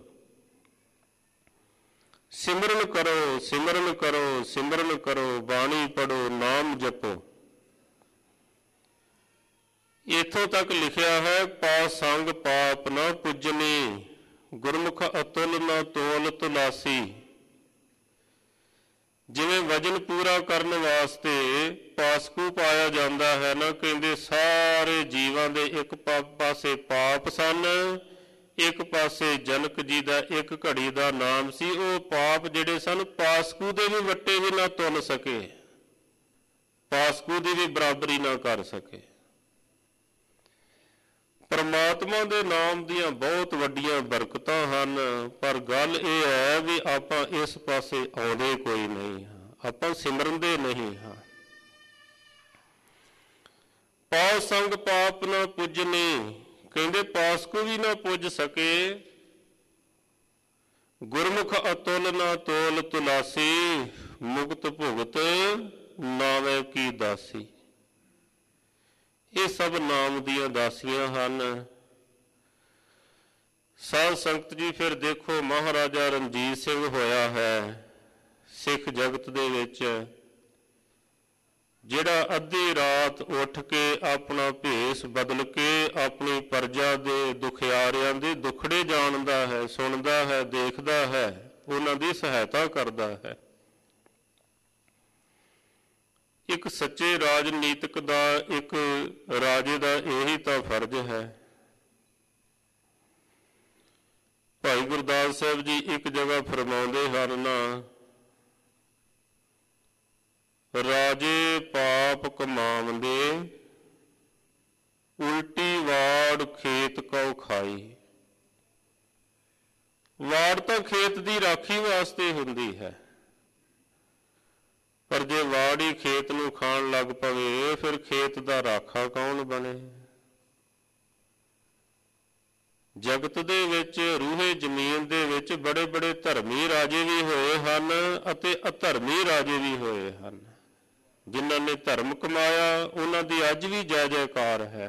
ਸਿਮਰਨ ਕਰੋ, ਸਿਮਰਨ ਕਰੋ, ਸਿਮਰਨ ਕਰੋ, ਬਾਣੀ ਪੜੋ, ਨਾਮ ਜਪੋ। ਇੱਥੋਂ ਤੱਕ ਲਿਖਿਆ ਹੈ, ਪਾ ਸੰਗ ਪਾਪ ਨਾ ਪੁੱਜਨੀ, ਗੁਰਮੁਖ ਅਤੁਲ ਨਾ ਤੋਲ ਤੁਲਾਸੀ। ਜਿਵੇਂ ਵਜਨ ਪੂਰਾ ਕਰਨ ਵਾਸਤੇ ਪਾਸਕੂ ਪਾਇਆ ਜਾਂਦਾ ਹੈ ਨਾ, ਕਹਿੰਦੇ ਸਾਰੇ ਜੀਵਾਂ ਦੇ ਇੱਕ ਪਾਸੇ ਪਾਪ ਸਨ, ਇੱਕ ਪਾਸੇ ਜਨਕ ਜੀ ਦਾ ਇੱਕ ਘੜੀ ਦਾ ਨਾਮ ਸੀ। ਉਹ ਪਾਪ ਜਿਹੜੇ ਸਨ ਪਾਸਕੂ ਦੇ ਵੀ ਵੱਟੇ ਵੀ ਨਾ ਤੁੰਨ ਸਕੇ, ਪਾਸਕੂ ਦੀ ਵੀ ਬਰਾਬਰੀ ਨਾ ਕਰ ਸਕੇ। ਪਰਮਾਤਮਾ ਦੇ ਨਾਮ ਦੀਆਂ ਬਹੁਤ ਵੱਡੀਆਂ ਬਰਕਤਾਂ ਹਨ, ਪਰ ਗੱਲ ਇਹ ਹੈ ਵੀ ਆਪਾਂ ਇਸ ਪਾਸੇ ਆਉਂਦੇ ਕੋਈ ਨਹੀਂ ਹਾਂ, ਆਪਾਂ ਸਿਮਰਨਦੇ ਨਹੀਂ ਹਾਂ। ਪਾਪ ਸੰਗ ਪਾਪ ਨਾ ਪੁੱਜਨੇ, ਕਹਿੰਦੇ ਪਾਸਕੂ ਵੀ ਨਾ ਪੁੱਜ ਸਕੇ। ਗੁਰਮੁਖ ਅਤੁਲ ਨਾ ਤੋਲ ਤੁਲਾਸੀ, ਮੁਕਤ ਭੁਗਤ ਨਾਵੇਂ ਕੀ ਦਾਸੀ। ਇਹ ਸਭ ਨਾਮ ਦੀਆਂ ਦਾਸੀਆਂ ਹਨ। ਸਾਧ ਸੰਗਤ ਜੀ ਫਿਰ ਦੇਖੋ, ਮਹਾਰਾਜਾ ਰਣਜੀਤ ਸਿੰਘ ਹੋਇਆ ਹੈ ਸਿੱਖ ਜਗਤ ਦੇ ਵਿੱਚ, ਜਿਹੜਾ ਅੱਧੀ ਰਾਤ ਉੱਠ ਕੇ ਆਪਣਾ ਭੇਸ ਬਦਲ ਕੇ ਆਪਣੀ ਪ੍ਰਜਾ ਦੇ ਦੁਖਿਆਰਿਆਂ ਦੇ ਦੁੱਖੜੇ ਜਾਣਦਾ ਹੈ, ਸੁਣਦਾ ਹੈ, ਦੇਖਦਾ ਹੈ, ਉਹਨਾਂ ਦੀ ਸਹਾਇਤਾ ਕਰਦਾ ਹੈ। ਇੱਕ ਸੱਚੇ ਰਾਜਨੀਤਿਕ ਦਾ, ਇੱਕ ਰਾਜੇ ਦਾ ਇਹੀ ਤਾਂ ਫਰਜ਼ ਹੈ। ਭਾਈ ਗੁਰਦਾਸ ਸਾਹਿਬ ਜੀ ਇੱਕ ਜਗ੍ਹਾ ਫਰਮਾਉਂਦੇ ਹਨ ਨਾ, ਰਾਜੇ ਪਾਪ ਕਮਾਵੰਦੇ, ਉਲਟੀ ਵਾੜ ਖੇਤ ਕਉ ਖਾਈ। ਵਾੜ ਤਾਂ ਖੇਤ ਦੀ ਰਾਖੀ ਵਾਸਤੇ ਹੁੰਦੀ ਹੈ, ਪਰ ਜੇ ਵਾੜ ਹੀ ਖੇਤ ਨੂੰ ਖਾਣ ਲੱਗ ਪਵੇ, ਫਿਰ ਖੇਤ ਦਾ ਰਾਖਾ ਕੌਣ ਬਣੇ? ਜਗਤ ਦੇ ਵਿੱਚ, ਰੂਹੇ ਜ਼ਮੀਨ ਦੇ ਵਿੱਚ ਬੜੇ ਬੜੇ ਧਰਮੀ ਰਾਜੇ ਵੀ ਹੋਏ ਹਨ ਅਤੇ ਅਧਰਮੀ ਰਾਜੇ ਵੀ ਹੋਏ ਹਨ। ਜਿਨ੍ਹਾਂ ਨੇ ਧਰਮ ਕਮਾਇਆ, ਉਹਨਾਂ ਦੀ ਅੱਜ ਵੀ ਜੈ ਜੈਕਾਰ ਹੈ।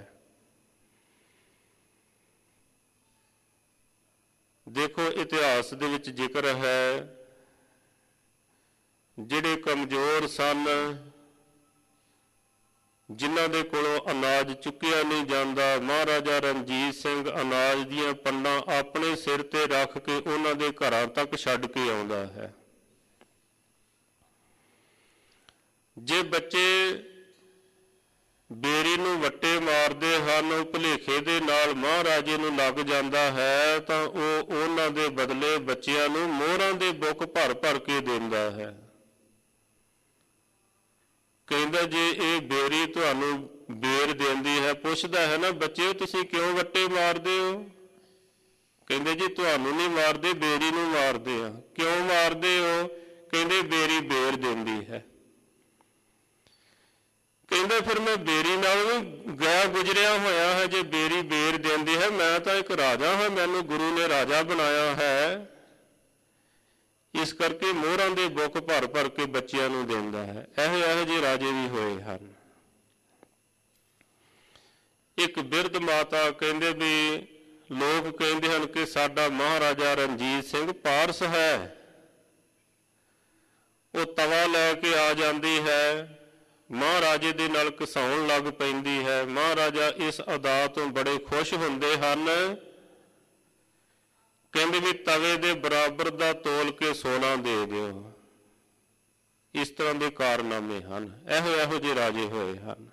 ਦੇਖੋ ਇਤਿਹਾਸ ਦੇ ਵਿੱਚ ਜ਼ਿਕਰ ਹੈ, ਜਿਹੜੇ ਕਮਜ਼ੋਰ ਸਨ, ਜਿਨ੍ਹਾਂ ਦੇ ਕੋਲੋਂ ਅਨਾਜ ਚੁੱਕਿਆ ਨਹੀਂ ਜਾਂਦਾ। ਮਹਾਰਾਜਾ ਰਣਜੀਤ ਸਿੰਘ ਅਨਾਜ ਦੀਆਂ ਪੰਡਾਂ ਆਪਣੇ ਸਿਰ ਤੇ ਰੱਖ ਕੇ ਉਹਨਾਂ ਦੇ ਘਰਾਂ ਤੱਕ ਛੱਡ ਕੇ ਆਉਂਦਾ ਹੈ। ਜੇ ਬੱਚੇ ਬੇਰੀ ਨੂੰ ਵੱਟੇ ਮਾਰਦੇ ਹਨ, ਭੁਲੇਖੇ ਦੇ ਨਾਲ ਮਹਾਰਾਜੇ ਨੂੰ ਲੱਗ ਜਾਂਦਾ ਹੈ, ਤਾਂ ਉਹ ਉਹਨਾਂ ਦੇ ਬਦਲੇ ਬੱਚਿਆਂ ਨੂੰ ਮੋਹਰਾਂ ਦੇ ਬੁੱਕ ਭਰ ਭਰ ਕੇ ਦਿੰਦਾ ਹੈ। ਕਹਿੰਦਾ ਜੇ ਇਹ ਬੇਰੀ ਤੁਹਾਨੂੰ ਬੇਰ ਦਿੰਦੀ ਹੈ, ਪੁੱਛਦਾ ਹੈ ਨਾ, ਬੱਚਿਓ ਤੁਸੀਂ ਕਿਉਂ ਵੱਟੇ ਮਾਰਦੇ ਹੋ? ਕਹਿੰਦੇ ਜੀ ਤੁਹਾਨੂੰ ਨਹੀਂ ਮਾਰਦੇ, ਬੇਰੀ ਨੂੰ ਮਾਰਦੇ ਆ। ਕਿਉਂ ਮਾਰਦੇ ਹੋ? ਕਹਿੰਦੇ ਬੇਰੀ ਬੇਰ ਦਿੰਦੀ ਹੈ। ਕਹਿੰਦਾ ਫਿਰ ਮੈਂ ਬੇਰੀ ਨਾਲ ਵੀ ਗਿਆ ਗੁਜ਼ਰਿਆ ਹੋਇਆ ਹੈ, ਜੇ ਬੇਰੀ ਬੇਰ ਦਿੰਦੀ ਹੈ, ਮੈਂ ਤਾਂ ਇੱਕ ਰਾਜਾ ਹਾਂ, ਮੈਨੂੰ ਗੁਰੂ ਨੇ ਰਾਜਾ ਬਣਾਇਆ ਹੈ, ਇਸ ਕਰਕੇ ਮੋਹਰਾਂ ਦੇ ਬੁੱਕ ਭਰ ਭਰ ਕੇ ਬੱਚਿਆਂ ਨੂੰ ਦਿੰਦਾ ਹੈ। ਇਹੋ ਜਿਹੇ ਰਾਜੇ ਵੀ ਹੋਏ ਹਨ। ਇੱਕ ਬਿਰਧ ਮਾਤਾ ਕਹਿੰਦੇ ਵੀ ਲੋਕ ਕਹਿੰਦੇ ਹਨ ਕਿ ਸਾਡਾ ਮਹਾਰਾਜਾ ਰਣਜੀਤ ਸਿੰਘ ਪਾਰਸ ਹੈ। ਉਹ ਤਵਾ ਲੈ ਕੇ ਆ ਜਾਂਦੀ ਹੈ, ਮਹਾਰਾਜੇ ਦੇ ਨਾਲ ਘਸਾਉਣ ਲੱਗ ਪੈਂਦੀ ਹੈ। ਮਹਾਰਾਜਾ ਇਸ ਅਦਾ ਤੋਂ ਬੜੇ ਖੁਸ਼ ਹੁੰਦੇ ਹਨ। ਕਹਿੰਦੇ ਵੀ ਤਵੇ ਦੇ ਬਰਾਬਰ ਦਾ ਤੋਲ ਕੇ ਸੋਨਾ ਦੇ ਦਿਓ। ਇਸ ਤਰ੍ਹਾਂ ਦੇ ਕਾਰਨਾਮੇ ਹਨ। ਇਹੋ ਜਿਹੇ ਰਾਜੇ ਹੋਏ ਹਨ।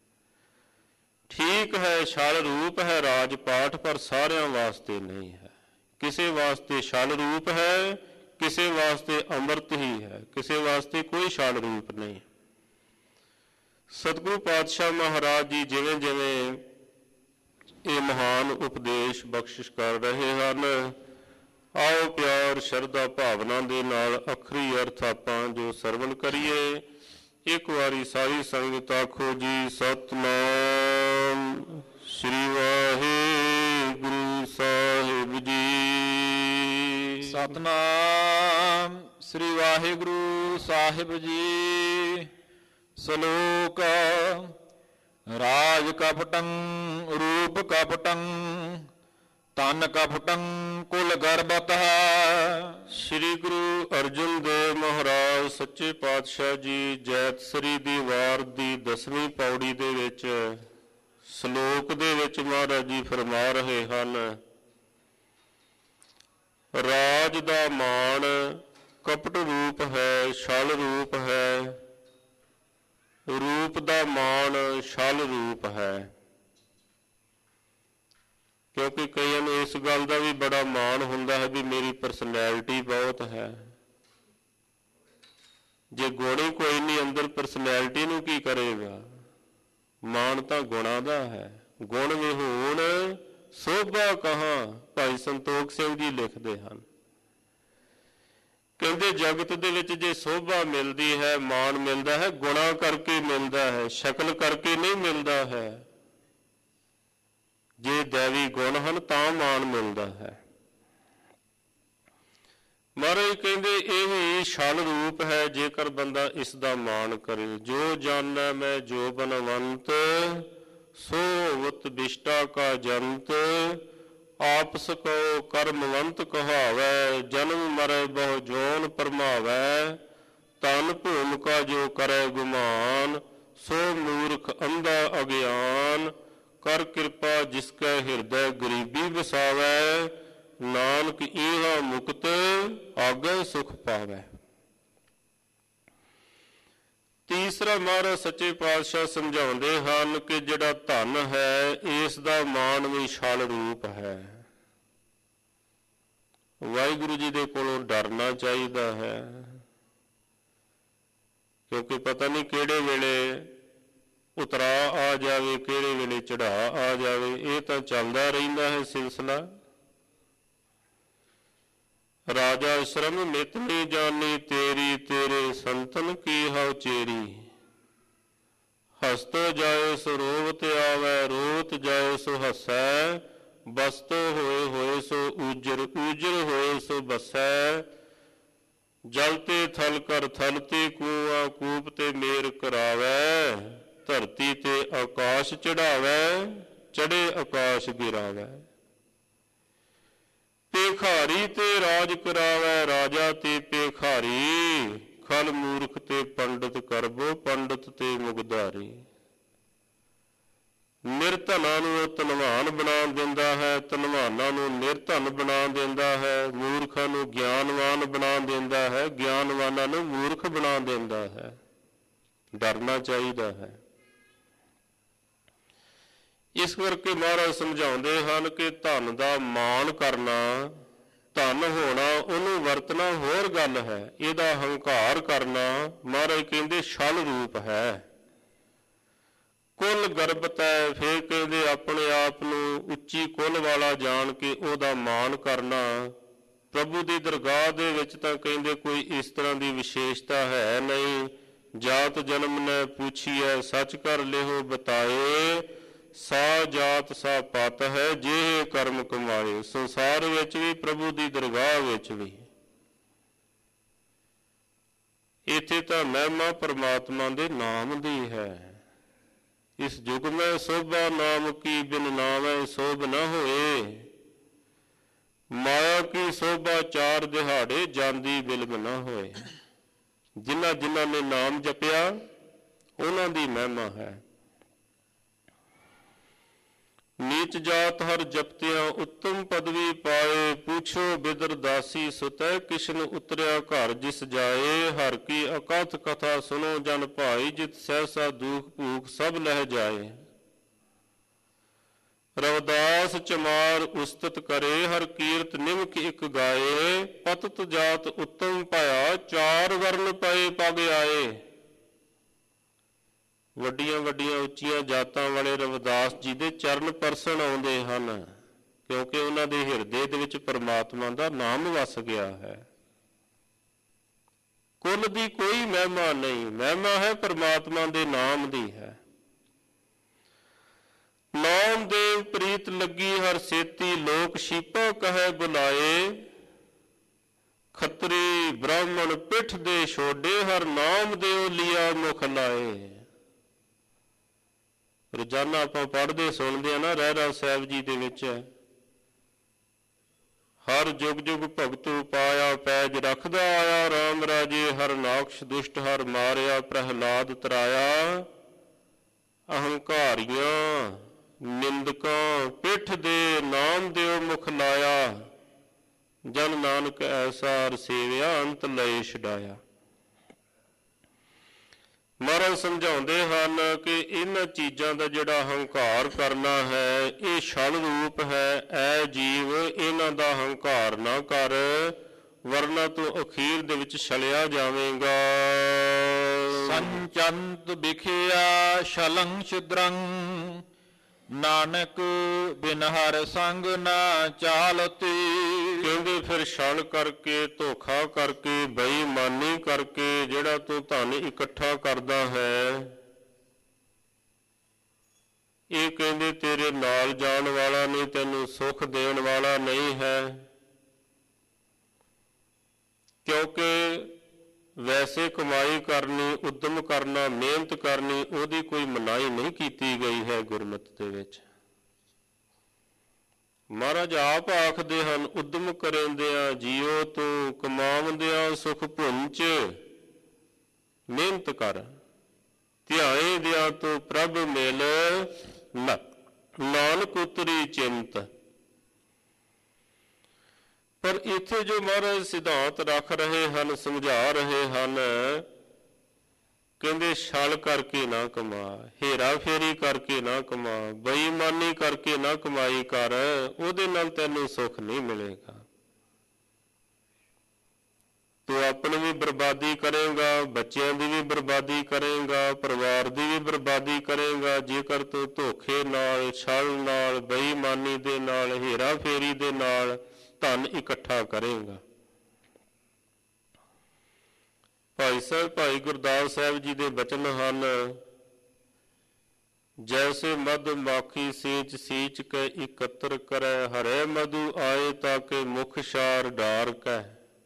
ਠੀਕ ਹੈ, ਛਲ ਰੂਪ ਹੈ ਰਾਜ ਪਾਠ, ਪਰ ਸਾਰਿਆਂ ਵਾਸਤੇ ਨਹੀਂ ਹੈ। ਕਿਸੇ ਵਾਸਤੇ ਛਲ ਰੂਪ ਹੈ, ਕਿਸੇ ਵਾਸਤੇ ਅੰਮ੍ਰਿਤ ਹੀ ਹੈ, ਕਿਸੇ ਵਾਸਤੇ ਕੋਈ ਛਲ ਰੂਪ ਨਹੀਂ। ਸਤਿਗੁਰੂ ਪਾਤਸ਼ਾਹ ਮਹਾਰਾਜ ਜੀ ਜਿਵੇਂ ਜਿਵੇਂ ਇਹ ਮਹਾਨ ਉਪਦੇਸ਼ ਬਖਸ਼ਿਸ਼ ਕਰ ਰਹੇ ਹਨ, ਆਓ ਪਿਆਰ ਸ਼ਰਧਾ ਭਾਵਨਾ ਦੇ ਨਾਲ ਅਖਰੀ ਅਰਥ ਆਪਾਂ ਜੋ ਸਰਵਣ ਕਰੀਏ। ਇੱਕ ਵਾਰੀ ਸਾਰੀ ਸੰਗਤ ਆਖੋ ਜੀ ਸਤਿਨਾਮ ਸ੍ਰੀ ਵਾਹਿਗੁਰੂ ਸਾਹਿਬ ਜੀ। ਸਤਿਨਾਮ ਸ੍ਰੀ ਵਾਹਿਗੁਰੂ ਸਾਹਿਬ ਜੀ। ਸ਼ਲੋਕ ਰਾਜ ਕਪਟੰ ਰੂਪ ਕਪਟੰ ਤਨ ਕਪਟੰ ਕੁਲ ਗਰਬਤః। ਸ੍ਰੀ ਗੁਰੂ ਅਰਜਨ ਦੇਵ ਮਹਾਰਾਜ ਸੱਚੇ ਪਾਤਸ਼ਾਹ ਜੀ ਜੈਤਸਰੀ ਦੀ ਵਾਰ ਦੀ 10ਵੀਂ ਪੌੜੀ ਦੇ ਵਿੱਚ ਸ਼ਲੋਕ ਦੇ ਵਿੱਚ ਮਹਾਰਾਜ ਜੀ ਫਰਮਾ ਰਹੇ ਹਨ, ਰਾਜ ਦਾ ਮਾਣ ਕਪਟ ਰੂਪ ਹੈ, ਛਲ ਰੂਪ ਹੈ। ਰੂਪ ਦਾ ਮਾਣ ਛਲ ਰੂਪ ਹੈ। ਕਿਉਂਕਿ ਕਈਆਂ ਨੂੰ ਇਸ ਗੱਲ ਦਾ ਵੀ ਬੜਾ ਮਾਣ ਹੁੰਦਾ ਹੈ ਵੀ ਮੇਰੀ ਪਰਸਨੈਲਿਟੀ ਬਹੁਤ ਹੈ। ਜੇ ਗੁਣ ਹੀ ਕੋਈ ਨਹੀਂ ਅੰਦਰ, ਪਰਸਨੈਲਿਟੀ ਨੂੰ ਕੀ ਕਰੇਗਾ? ਮਾਣ ਤਾਂ ਗੁਣਾਂ ਦਾ ਹੈ। ਗੁਣ ਵਿਹੂਣ ਸੋਭਾ ਕਹਾਂ, ਭਾਈ ਸੰਤੋਖ ਸਿੰਘ ਜੀ ਲਿਖਦੇ ਹਨ। ਕਹਿੰਦੇ ਜਗਤ ਦੇ ਵਿੱਚ ਜੇ ਸੋਭਾ ਮਿਲਦੀ ਹੈ, ਮਾਣ ਮਿਲਦਾ ਹੈ, ਗੁਣਾਂ ਕਰਕੇ ਮਿਲਦਾ ਹੈ, ਸ਼ਕਲ ਕਰਕੇ ਨਹੀਂ ਮਿਲਦਾ ਹੈ। ਜੇ ਦੇਵੀ ਗੁਣ ਹਨ ਤਾਂ ਮਾਣ ਮਿਲਦਾ ਹੈ। ਮਹਾਰਾਜ ਕਹਿੰਦੇ ਇਹ ਵੀ ਛਲ ਰੂਪ ਹੈ, ਜੇਕਰ ਬੰਦਾ ਇਸ ਦਾ ਮਾਣ ਕਰੇ। ਜੋ ਜਾਣੈ ਮੈਂ ਜੋ ਬਨਵੰਤ, ਸੋ ਹੋਵਤ ਬਿਸ਼ਟਾ ਕਾ ਜੰਤ। ਆਪਸ ਕੋ ਕਰਮਵੰਤ ਕਹਾਵੈ, ਜਨਮ ਮਰੈ ਬਹੁ ਜੋਨ ਪਰਮਾਵੈ। ਤਨ ਭੂਮਿਕਾ ਜੋ ਕਰੈ ਗੁਮਾਨ, ਸੋ ਮੂਰਖ ਅੰਧਾ ਅਗਿਆਨ। ਕਰ ਕਿਰਪਾ ਜਿਸ ਕੈ ਹਿਰਦੈ ਗਰੀਬੀ ਵਸਾਵੈ, ਨਾਨਕ ਈਹਾ ਮੁਕਤ ਆਗੈ ਸੁਖ ਪਾਵੈ। ਤੀਸਰਾ ਮਹਾਰਾਜ ਸੱਚੇ ਪਾਤਸ਼ਾਹ ਸਮਝਾਉਂਦੇ ਹਨ ਕਿ ਜਿਹੜਾ ਧਨ ਹੈ, ਇਸ ਦਾ ਮਾਣ ਵੀ ਛਲ ਰੂਪ ਹੈ। ਵਾਹਿਗੁਰੂ ਜੀ ਦੇ ਕੋਲੋਂ ਡਰਨਾ ਚਾਹੀਦਾ ਹੈ, ਕਿਉਂਕਿ ਪਤਾ ਨਹੀਂ ਕਿਹੜੇ ਵੇਲੇ ਉਤਰਾ ਆ ਜਾਵੇ, ਕਿਹੜੇ ਵੇਲੇ ਚੜਾ ਆ ਜਾਵੇ। ਇਹ ਤਾਂ ਚੱਲਦਾ ਰਹਿੰਦਾ ਹੈ ਸਿਲਸਿਲਾ। ਰਾਜਾ ਸ਼ਰਮ ਮਿਤ ਨੀ ਜਾਨੀ ਤੇਰੀ, ਤੇਰੇ ਸੰਤਨ ਕੀ ਹਉ ਚੇਰੀ। ਹਸਤੋ ਜਾਏ ਸੋ ਰੋਵਤ ਆਵੈ, ਰੋਵਤ ਜਾਏ ਸੋ ਹਸੈ। ਬਸਤੋ ਹੋਏ ਹੋਏ ਸੋ ਊਜਰ, ਊਜਰ ਹੋਏ ਸੋ ਬਸੈ। ਜਲ ਤੇ ਥਲ ਕਰ ਥਲ ਤੇ ਕੂਆ, ਕੂਪ ਤੇ ਮੇਰ ਕਰਾਵੈ। ਧਰਤੀ ਤੇ ਆਕਾਸ਼ ਚੜਾਵੈ, ਚੜੇ ਆਕਾਸ਼ ਗਿਰਾਵੈ। ਭੇਖਾਰੀ ਤੇ ਰਾਜ ਕਰਾਵੈ, ਰਾਜਾ ਤੇ ਭੇਖਾਰੀ। ਖਲ ਮੂਰਖ ਤੇ ਪੰਡਤ ਕਰਬੋ, ਪੰਡਤ ਤੇ ਮੁਗਧਾਰੀ। ਨਿਰਧਨਾਂ ਨੂੰ ਉਹ ਧਨਵਾਨ ਬਣਾ ਦਿੰਦਾ ਹੈ, ਧਨਵਾਨਾਂ ਨੂੰ ਨਿਰਧਨ ਬਣਾ ਦਿੰਦਾ ਹੈ, ਮੂਰਖਾਂ ਨੂੰ ਗਿਆਨਵਾਨ ਬਣਾ ਦਿੰਦਾ ਹੈ, ਗਿਆਨਵਾਨਾਂ ਨੂੰ ਮੂਰਖ ਬਣਾ ਦਿੰਦਾ ਹੈ। ਡਰਨਾ ਚਾਹੀਦਾ ਹੈ। ਇਸ ਕਰਕੇ ਮਹਾਰਾਜ ਸਮਝਾਉਂਦੇ ਹਨ ਕਿ ਧਨ ਦਾ ਮਾਣ ਕਰਨਾ, ਧਨ ਹੋਣਾ, ਉਹਨੂੰ ਵਰਤਣਾ ਹੋਰ ਗੱਲ ਹੈ। ਇਹਦਾ ਹੰਕਾਰ ਕਰਨਾ ਮਹਾਰਾਜ ਕਹਿੰਦੇ ਛਲ ਰੂਪ ਹੈ। ਕੁੱਲ ਗਰਬਤ ਹੈ, ਫਿਰ ਕਹਿੰਦੇ ਆਪਣੇ ਆਪ ਨੂੰ ਉੱਚੀ ਕੁੱਲ ਵਾਲਾ ਜਾਣ ਕੇ ਉਹਦਾ ਮਾਣ ਕਰਨਾ। ਪ੍ਰਭੂ ਦੀ ਦਰਗਾਹ ਦੇ ਵਿੱਚ ਤਾਂ ਕਹਿੰਦੇ ਕੋਈ ਇਸ ਤਰ੍ਹਾਂ ਦੀ ਵਿਸ਼ੇਸ਼ਤਾ ਹੈ ਨਹੀਂ। ਜਾਤ ਜਨਮ ਨੇ ਪੁੱਛੀਐ ਸੱਚ ਕਰ ਲਿਹੋ ਬਤਾਏ, ਸਾ ਜਾਤ ਸਾ ਪਤ ਹੈ ਜੇ ਕਰਮ ਕਮਾਏ। ਸੰਸਾਰ ਵਿੱਚ ਵੀ ਪ੍ਰਭੂ ਦੀ ਦਰਗਾਹ ਵਿੱਚ ਵੀ ਇੱਥੇ ਤਾਂ ਮਹਿਮਾ ਪਰਮਾਤਮਾ ਦੇ ਨਾਮ ਦੀ ਹੈ। ਇਸ ਯੁਗ ਮੈਂ ਸੋਭਾ ਨਾਮ ਕੀ ਬਿਨ ਨਾਮੈ ਸੋਭ ਨਾ ਹੋਏ, ਮਾਇਆ ਕੀ ਸੋਭਾ ਚਾਰ ਦਿਹਾੜੇ ਜਾਂਦੀ ਬਿਲਮ ਨਾ ਹੋਏ। ਜਿਨ੍ਹਾਂ ਜਿਨ੍ਹਾਂ ਨੇ ਨਾਮ ਜਪਿਆ ਉਹਨਾਂ ਦੀ ਮਹਿਮਾ ਹੈ। ਨੀਚ ਜਾਤ ਹਰ ਜਪਤਿਆਂ ਉੱਤਮ ਪਦਵੀ ਪਾਏ, ਪੁੱਛੋ ਬਿਦਰ ਦਾਸੀ ਸੁਤੈ ਕਿਸ਼ਨ ਉਤਰਿਆ ਘਰ ਜਿਸ ਜਾਏ। ਹਰ ਕੀ ਅਕਥ ਕਥਾ ਸੁਣੋ ਜਨ ਭਾਈ, ਜਿਤ ਸਹਿਸਾ ਦੁਖ ਭੂਖ ਸਭ ਲਹਿ ਜਾਏ। ਰਵਿਦਾਸ ਚਮਾਰ ਉਸਤਤ ਕਰੇ, ਹਰ ਕੀਰਤ ਨਿਮਕ ਇੱਕ ਗਾਏ। ਪਤਤ ਜਾਤ ਉੱਤਮ ਪਾਇਆ, ਚਾਰ ਵਰਨ ਪਏ ਪਗ ਆਏ। ਵੱਡੀਆਂ ਵੱਡੀਆਂ ਉੱਚੀਆਂ ਜਾਤਾਂ ਵਾਲੇ ਰਵਿਦਾਸ ਜੀ ਦੇ ਚਰਨ ਪਰਸਨ ਆਉਂਦੇ ਹਨ, ਕਿਉਂਕਿ ਉਹਨਾਂ ਦੇ ਹਿਰਦੇ ਦੇ ਵਿੱਚ ਪਰਮਾਤਮਾ ਦਾ ਨਾਮ ਵਸ ਗਿਆ ਹੈ। ਕੁੱਲ ਦੀ ਕੋਈ ਮਹਿਮਾ ਨਹੀਂ, ਮਹਿਮਾ ਹੈ ਪਰਮਾਤਮਾ ਦੇ ਨਾਮ ਦੀ ਹੈ। ਨਾਮ ਦੇਵ ਪ੍ਰੀਤ ਲੱਗੀ ਹਰ ਸੇਤੀ, ਲੋਕ ਸ਼ੀਪਾ ਕਹੈ ਬੁਲਾਏ। ਖੱਤਰੀ ਬ੍ਰਾਹਮਣ ਪਿੱਠ ਦੇ ਛੋਡੇ, ਹਰ ਨਾਮ ਦਿਓ ਲਿਆ ਮੁਖ ਲਾਏ। ਰੋਜ਼ਾਨਾ ਆਪਾਂ ਪੜ੍ਹਦੇ ਸੁਣਦੇ ਆ ਨਾ ਰਹਿਰਾਸ ਸਾਹਿਬ ਜੀ ਦੇ ਵਿੱਚ, ਹਰ ਜੁਗ ਜੁਗ ਭਗਤੂ ਪਾਇਆ, ਪੈਜ ਰੱਖਦਾ ਆਇਆ ਰਾਮ ਰਾਜੇ। ਹਰ ਨਾਕਸ਼ ਦੁਸ਼ਟ ਹਰ ਮਾਰਿਆ, ਪ੍ਰਹਿਲਾਦ ਤਰਾਇਆ। ਅਹੰਕਾਰੀਆਂ ਨਿੰਦਕਾਂ ਪਿੱਠ ਦੇ ਨਾਮ ਦਿਓ ਮੁਖ ਲਾਇਆ। ਜਨ ਨਾਨਕ ਐਸਾ ਰਸੇਵਿਆ, ਅੰਤ ਲਏ ਛਡਾਇਆ। ਮਹਾਰਾਜ ਸਮਝਾਉਂਦੇ ਹਨ ਕਿ ਇਹਨਾਂ ਚੀਜ਼ਾਂ ਦਾ ਜਿਹੜਾ ਹੰਕਾਰ ਕਰਨਾ ਹੈ ਇਹ ਛਲ ਰੂਪ ਹੈ। ਐ ਜੀਵ ਇਹਨਾਂ ਦਾ ਹੰਕਾਰ ਨਾ ਕਰ, ਵਰਨਾ ਤੂੰ ਅਖੀਰ ਦੇ ਵਿੱਚ ਛਲਿਆ ਜਾਵੇਂਗਾ। ਸੰਚੰਤ ਵਿਖਿਆ ਛਲੰ ਛੁਦਰੰ, ਨਾਨਕ ਬਿਨ ਹਰ ਸੰਗ ਨਾ ਚਾਲਤੀ। ਕਹਿੰਦੇ ਫਿਰ ਛਲ ਕਰਕੇ, ਧੋਖਾ ਕਰਕੇ, ਬੇਈਮਾਨੀ ਕਰਕੇ ਜਿਹੜਾ ਤੂੰ ਧਨ ਇਕੱਠਾ ਕਰਦਾ ਹੈ, ਇਹ ਕਹਿੰਦੇ ਤੇਰੇ ਨਾਲ ਜਾਣ ਵਾਲਾ ਨਹੀਂ, ਤੈਨੂੰ ਸੁੱਖ ਦੇਣ ਵਾਲਾ ਨਹੀਂ ਹੈ। ਕਿਉਂਕਿ ਵੈਸੇ ਕਮਾਈ ਕਰਨੀ, ਉੱਦਮ ਕਰਨਾ, ਮਿਹਨਤ ਕਰਨੀ, ਉਹਦੀ ਕੋਈ ਮਨਾਹੀ ਨਹੀਂ ਕੀਤੀ ਗਈ ਹੈ ਗੁਰਮਤਿ ਦੇ ਵਿੱਚ। ਮਹਾਰਾਜ ਆਪ ਆਖਦੇ ਹਨ, ਉੱਦਮ ਕਰੇਂਦਿਆਂ ਜੀਓ ਤੂੰ, ਕਮਾਉਂਦਿਆਂ ਸੁਖ ਭੁੰਚ ਮਿਹਨਤ ਕਰ। ਧਿਆਏ ਦਿਆਂ ਤੂੰ ਪ੍ਰਭ ਮਿਲ, ਨਾਨਕ ਉਤਰੀ ਚਿੰਤ। ਪਰ ਇੱਥੇ ਜੋ ਮਹਾਰਾਜ ਸਿਧਾਂਤ ਰੱਖ ਰਹੇ ਹਨ, ਸਮਝਾ ਰਹੇ ਹਨ, ਕਹਿੰਦੇ ਛਲ ਕਰਕੇ ਨਾ ਕਮਾ, ਹੇਰਾ ਫੇਰੀ ਕਰਕੇ ਨਾ ਕਮਾ, ਬੇਈਮਾਨੀ ਕਰਕੇ ਨਾ ਕਮਾਈ ਕਰ, ਉਹਦੇ ਨਾਲ ਤੈਨੂੰ ਸੁੱਖ ਨਹੀਂ ਮਿਲੇਗਾ। ਤੂੰ ਆਪਣੀ ਵੀ ਬਰਬਾਦੀ ਕਰੇਗਾ, ਬੱਚਿਆਂ ਦੀ ਵੀ ਬਰਬਾਦੀ ਕਰੇਗਾ, ਪਰਿਵਾਰ ਦੀ ਵੀ ਬਰਬਾਦੀ ਕਰੇਗਾ, ਜੇਕਰ ਤੂੰ ਧੋਖੇ ਨਾਲ, ਛਲ ਨਾਲ, ਬੇਈਮਾਨੀ ਦੇ ਨਾਲ, ਹੇਰਾ ਫੇਰੀ ਦੇ ਨਾਲ ਧਨ ਇਕੱਠਾ ਕਰੇਗਾ। ਭਾਈ ਸਾਹਿਬ, ਭਾਈ ਗੁਰਦਾਸ ਸਾਹਿਬ ਜੀ ਦੇ ਬਚਨ ਹਨ, ਜੈਸੇ ਮਧ ਮਾਖੀ ਸੀਂਚ ਸੀਂਚ ਕੇ ਇਕੱਤਰ ਕਰੈ, ਹਰੇ ਮਧੂ ਆਏ ਤਾਕੇ ਮੁਖ ਸ਼ਾਰ ਡਾਰ ਕੈ।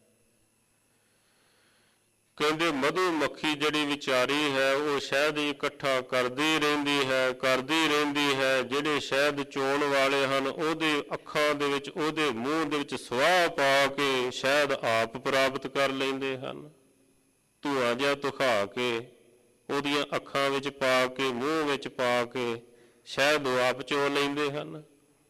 ਕਹਿੰਦੇ ਮਧੂ ਮੱਖੀ ਜਿਹੜੀ ਵਿਚਾਰੀ ਹੈ ਉਹ ਸ਼ਹਿਦ ਇਕੱਠਾ ਕਰਦੀ ਰਹਿੰਦੀ ਹੈ, ਕਰਦੀ ਰਹਿੰਦੀ ਹੈ। ਜਿਹੜੇ ਸ਼ਹਿਦ ਚੋਣ ਵਾਲੇ ਹਨ ਉਹਦੇ ਅੱਖਾਂ ਦੇ ਵਿੱਚ, ਉਹਦੇ ਮੂੰਹ ਦੇ ਵਿੱਚ ਸੁਆਹ ਪਾ ਕੇ ਸ਼ਹਿਦ ਆਪ ਪ੍ਰਾਪਤ ਕਰ ਲੈਂਦੇ ਹਨ। ਧੂਆਂ ਜਿਹਾ ਧੁਖਾ ਕੇ ਉਹਦੀਆਂ ਅੱਖਾਂ ਵਿੱਚ ਪਾ ਕੇ, ਮੂੰਹ ਵਿੱਚ ਪਾ ਕੇ ਸ਼ਹਿਦ ਉਹ ਆਪ ਚੋ ਲੈਂਦੇ ਹਨ।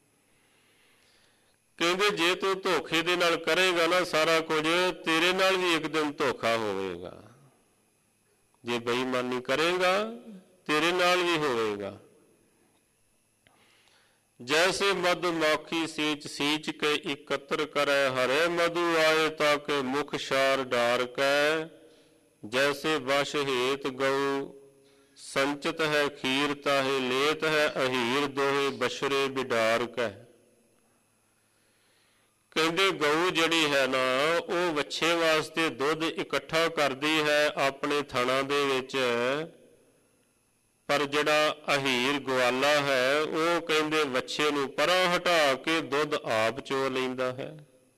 ਕਹਿੰਦੇ ਜੇ ਤੂੰ ਧੋਖੇ ਦੇ ਨਾਲ ਕਰੇਗਾ ਨਾ ਸਾਰਾ ਕੁਝ, ਤੇਰੇ ਨਾਲ ਵੀ ਇੱਕ ਦਿਨ ਧੋਖਾ ਹੋਵੇਗਾ। ਜੇ ਬੇਈਮਾਨੀ ਕਰੇਗਾ ਤੇਰੇ ਨਾਲ ਵੀ ਹੋਵੇਗਾ। जैसे मधुमक्खी सींच सींच के एकत्र करे, हरे मधु आए ताके मुख शार डार कै। जैसे वश हेत गऊ संचित है खीर, ताहे लेत है अहीर, दोहे बछरे बिडार कै। ਕਹਿੰਦੇ ਗਊ ਜਿਹੜੀ ਹੈ ਨਾ ਉਹ ਵੱਛੇ ਵਾਸਤੇ ਦੁੱਧ ਇਕੱਠਾ ਕਰਦੀ ਹੈ ਆਪਣੇ ਥਣਾਂ ਦੇ ਵਿੱਚ, ਪਰ ਜਿਹੜਾ ਅਹੀਰ ਗਵਾਲਾ ਹੈ ਉਹ ਕਹਿੰਦੇ ਵੱਛੇ ਨੂੰ ਪਰਾਂ ਹਟਾ ਕੇ ਦੁੱਧ ਆਪ ਚੋ ਲੈਂਦਾ ਹੈ।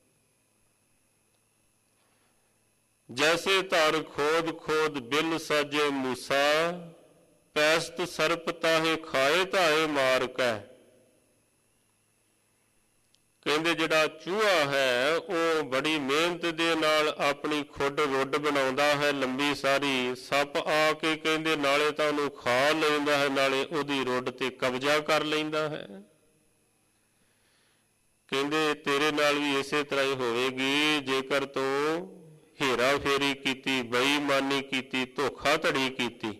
ਜੈਸੇ ਧਰ ਖੋਦ ਖੋਦ ਬਿਲ ਸਾਜੇ ਮੂਸਾ, ਪੈਸਤ ਸਰਪ ਤਾਹੇ ਖਾਏ ਧਾਏ ਮਾਰ ਕੈ। ਕਹਿੰਦੇ ਜਿਹੜਾ ਚੂਹਾ ਹੈ ਉਹ ਬੜੀ ਮਿਹਨਤ ਦੇ ਨਾਲ ਆਪਣੀ ਖੁੱਡ ਰੁੱਡ ਬਣਾਉਂਦਾ ਹੈ ਲੰਬੀ ਸਾਰੀ, ਸੱਪ ਆ ਕੇ ਕਹਿੰਦੇ ਨਾਲੇ ਤਾਂ ਉਹਨੂੰ ਖਾ ਲੈਂਦਾ ਹੈ ਨਾਲੇ ਉਹਦੀ ਰੁੱਡ ਤੇ ਕਬਜ਼ਾ ਕਰ ਲੈਂਦਾ ਹੈ। ਕਹਿੰਦੇ ਤੇਰੇ ਨਾਲ ਵੀ ਇਸੇ ਤਰ੍ਹਾਂ ਹੀ ਹੋਵੇਗੀ ਜੇਕਰ ਤੂੰ ਹੇਰਾ ਫੇਰੀ ਕੀਤੀ, ਬੇਈਮਾਨੀ ਕੀਤੀ, ਧੋਖਾ ਧੜੀ ਕੀਤੀ।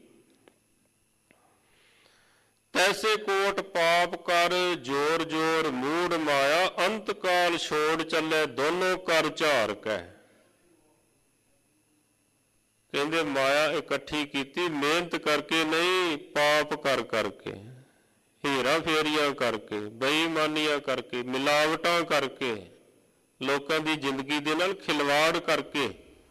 तैसे कोट पाप कर जोर जोर मूड माया, अंत काल छोड़ चले दोनों कर झार कै। कहते माया इकट्ठी की मेहनत करके नहीं, पाप कर करके, हेरा फेरियां करके, बेईमानियां करके, मिलावटां करके, लोकां दी जिंदगी दे नाल खिलवाड़ करके।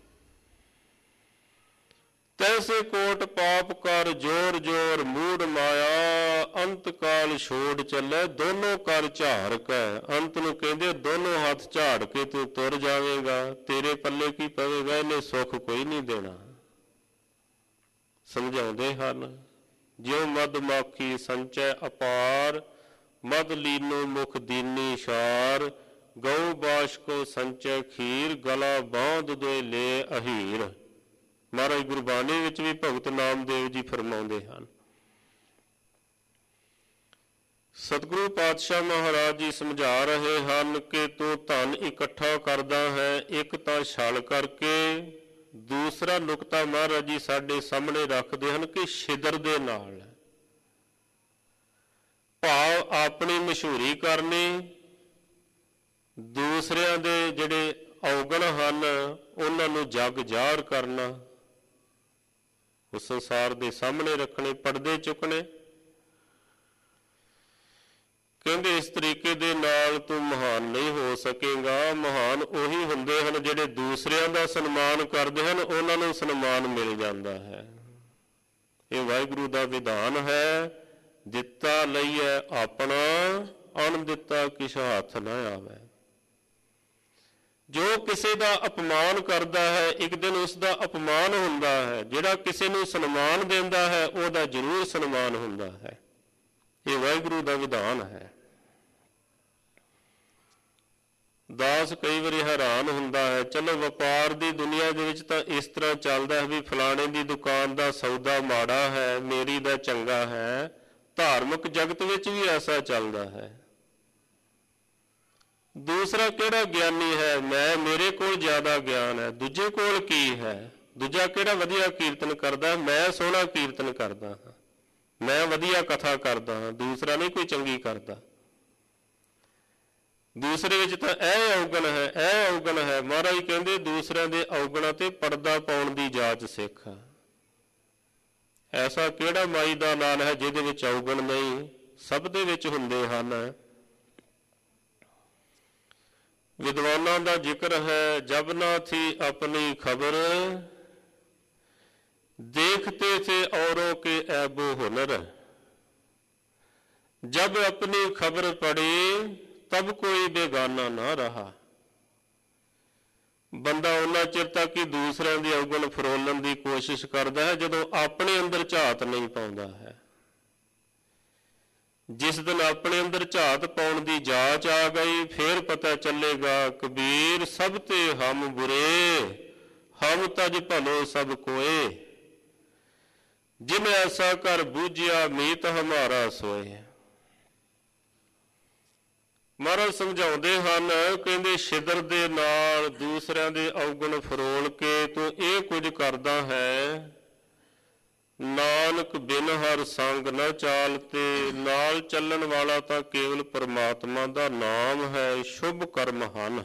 तैसे कोट पाप कर जोर जोर मूड माया, अंत काल छोड़ चले दोनों कर झार कै। अंत नूं कहंदे दोनों हाथ झाड़ के तू तुर जावेगा, तेरे पल्ले की पवेगा, इन्हें सुख कोई नहीं देना। समझाउंदे हन ज्यों मधुमक्खी संचय अपार, मद लीनो मुख दीनी शार, गऊ बाश को संचय खीर, गला बांध दे ले अहीर। ਮਹਾਰਾਜ ਗੁਰਬਾਣੀ ਵਿੱਚ ਵੀ ਭਗਤ ਨਾਮਦੇਵ ਜੀ ਫਰਮਾਉਂਦੇ ਹਨ। ਸਤਿਗੁਰੂ ਪਾਤਸ਼ਾਹ ਮਹਾਰਾਜ ਜੀ ਸਮਝਾ ਰਹੇ ਹਨ ਕਿ ਤੂੰ ਧਨ ਇਕੱਠਾ ਕਰਦਾ ਹੈ, ਇੱਕ ਤਾਂ ਛਲ ਕਰਕੇ, ਦੂਸਰਾ ਨੁਕਤਾ ਮਹਾਰਾਜ ਜੀ ਸਾਡੇ ਸਾਹਮਣੇ ਰੱਖਦੇ ਹਨ ਕਿ ਛਿਦਰ ਦੇ ਨਾਲ, ਭਾਵ ਆਪਣੀ ਮਸ਼ਹੂਰੀ ਕਰਨੀ, ਦੂਸਰਿਆਂ ਦੇ ਜਿਹੜੇ ਔਗਣ ਹਨ ਉਹਨਾਂ ਨੂੰ ਜਗ ਜ਼ਾਹਰ ਕਰਨਾ, ਉਸ ਸੰਸਾਰ ਦੇ ਸਾਹਮਣੇ ਰੱਖਣੇ, ਪਰਦੇ ਚੁੱਕਣੇ। ਕਹਿੰਦੇ ਇਸ ਤਰੀਕੇ ਦੇ ਨਾਲ ਤੂੰ ਮਹਾਨ ਨਹੀਂ ਹੋ ਸਕੇਗਾ। ਮਹਾਨ ਉਹੀ ਹੁੰਦੇ ਹਨ ਜਿਹੜੇ ਦੂਸਰਿਆਂ ਦਾ ਸਨਮਾਨ ਕਰਦੇ ਹਨ, ਉਹਨਾਂ ਨੂੰ ਸਨਮਾਨ ਮਿਲ ਜਾਂਦਾ ਹੈ। ਇਹ ਵਾਹਿਗੁਰੂ ਦਾ ਵਿਧਾਨ ਹੈ, ਦਿੱਤਾ ਲਈਐ ਆਪਣਾ, ਅਣ ਦਿੱਤਾ ਕਿਛ ਹੱਥ ਨਾ ਆਵੇ। ਜੋ ਕਿਸੇ ਦਾ ਅਪਮਾਨ ਕਰਦਾ ਹੈ ਇੱਕ ਦਿਨ ਉਸ ਦਾ ਅਪਮਾਨ ਹੁੰਦਾ ਹੈ, ਜਿਹੜਾ ਕਿਸੇ ਨੂੰ ਸਨਮਾਨ ਦਿੰਦਾ ਹੈ ਉਹਦਾ ਜ਼ਰੂਰ ਸਨਮਾਨ ਹੁੰਦਾ ਹੈ। ਇਹ ਵਾਹਿਗੁਰੂ ਦਾ ਵਿਧਾਨ ਹੈ। ਦਾਸ ਕਈ ਵਾਰੀ ਹੈਰਾਨ ਹੁੰਦਾ ਹੈ, ਚਲੋ ਵਪਾਰ ਦੀ ਦੁਨੀਆ ਦੇ ਵਿੱਚ ਤਾਂ ਇਸ ਤਰ੍ਹਾਂ ਚੱਲਦਾ ਹੈ ਵੀ ਫਲਾਣੇ ਦੀ ਦੁਕਾਨ ਦਾ ਸੌਦਾ ਮਾੜਾ ਹੈ, ਮੇਰੀ ਦਾ ਚੰਗਾ ਹੈ। ਧਾਰਮਿਕ ਜਗਤ ਵਿੱਚ ਵੀ ਐਸਾ ਚੱਲਦਾ ਹੈ। ਦੂਸਰਾ ਕਿਹੜਾ ਗਿਆਨੀ ਹੈ, ਮੇਰੇ ਕੋਲ ਜ਼ਿਆਦਾ ਗਿਆਨ ਹੈ, ਦੂਜੇ ਕੋਲ ਕੀ ਹੈ, ਦੂਜਾ ਕਿਹੜਾ ਵਧੀਆ ਕੀਰਤਨ ਕਰਦਾ, ਮੈਂ ਸੋਹਣਾ ਕੀਰਤਨ ਕਰਦਾ ਹਾਂ, ਮੈਂ ਵਧੀਆ ਕਥਾ ਕਰਦਾ ਹਾਂ, ਦੂਸਰਾ ਨਹੀਂ ਕੋਈ ਚੰਗੀ ਕਰਦਾ। ਦੂਸਰੇ ਵਿੱਚ ਤਾਂ ਇਹ ਔਗਣ ਹੈ, ਇਹ ਔਗਣ ਹੈ। ਮਹਾਰਾਜ ਕਹਿੰਦੇ ਦੂਸਰਿਆਂ ਦੇ ਔਗਣਾਂ ਤੇ ਪਰਦਾ ਪਾਉਣ ਦੀ ਜਾਚ ਸਿੱਖ। ਐਸਾ ਕਿਹੜਾ ਮਾਈ ਦਾ ਲਾਲ ਹੈ ਜਿਹਦੇ ਵਿੱਚ ਔਗਣ ਨਹੀਂ, ਸਭ ਦੇ ਵਿੱਚ ਹੁੰਦੇ ਹਨ। विद्वानों का जिक्र है, जब ना थी अपनी खबर, देखते थे औरों के ऐबो हुनर। जब अपनी खबर पड़ी तब कोई बेगाना ना रहा। बंदा उन्ना चिर तक ही दूसरों की अवगुण फरोलन की कोशिश करता है, जदों अपने अंदर झात नहीं पाउंदा है। जिस दिन अपने अंदर झात पाउण दी जाच आ गई, फिर पता चलेगा कबीर सब ते हम बुरे, हम तज भलो सब कोए। जिन ऐसा कर बूझिया मीत हमारा सोए। ਮਹਾਰਾਜ ਸਮਝਾਉਂਦੇ ਹਨ, ਕਹਿੰਦੇ ਛਿਦਰ ਦੇ ਨਾਲ ਦੂਸਰਿਆਂ ਦੇ ਔਗਣ ਫਰੋਲ ਕੇ ਤੂੰ ਇਹ ਕੁਝ ਕਰਦਾ ਹੈ। ਨਾਨਕ ਬਿਨ ਹਰ ਸੰਗ ਨਾ ਚਾਲ, ਤੇ ਨਾਲ ਚੱਲਣ ਵਾਲਾ ਤਾਂ ਕੇਵਲ ਪਰਮਾਤਮਾ ਦਾ ਨਾਮ ਹੈ, ਸ਼ੁਭ ਕਰਮ ਹਨ।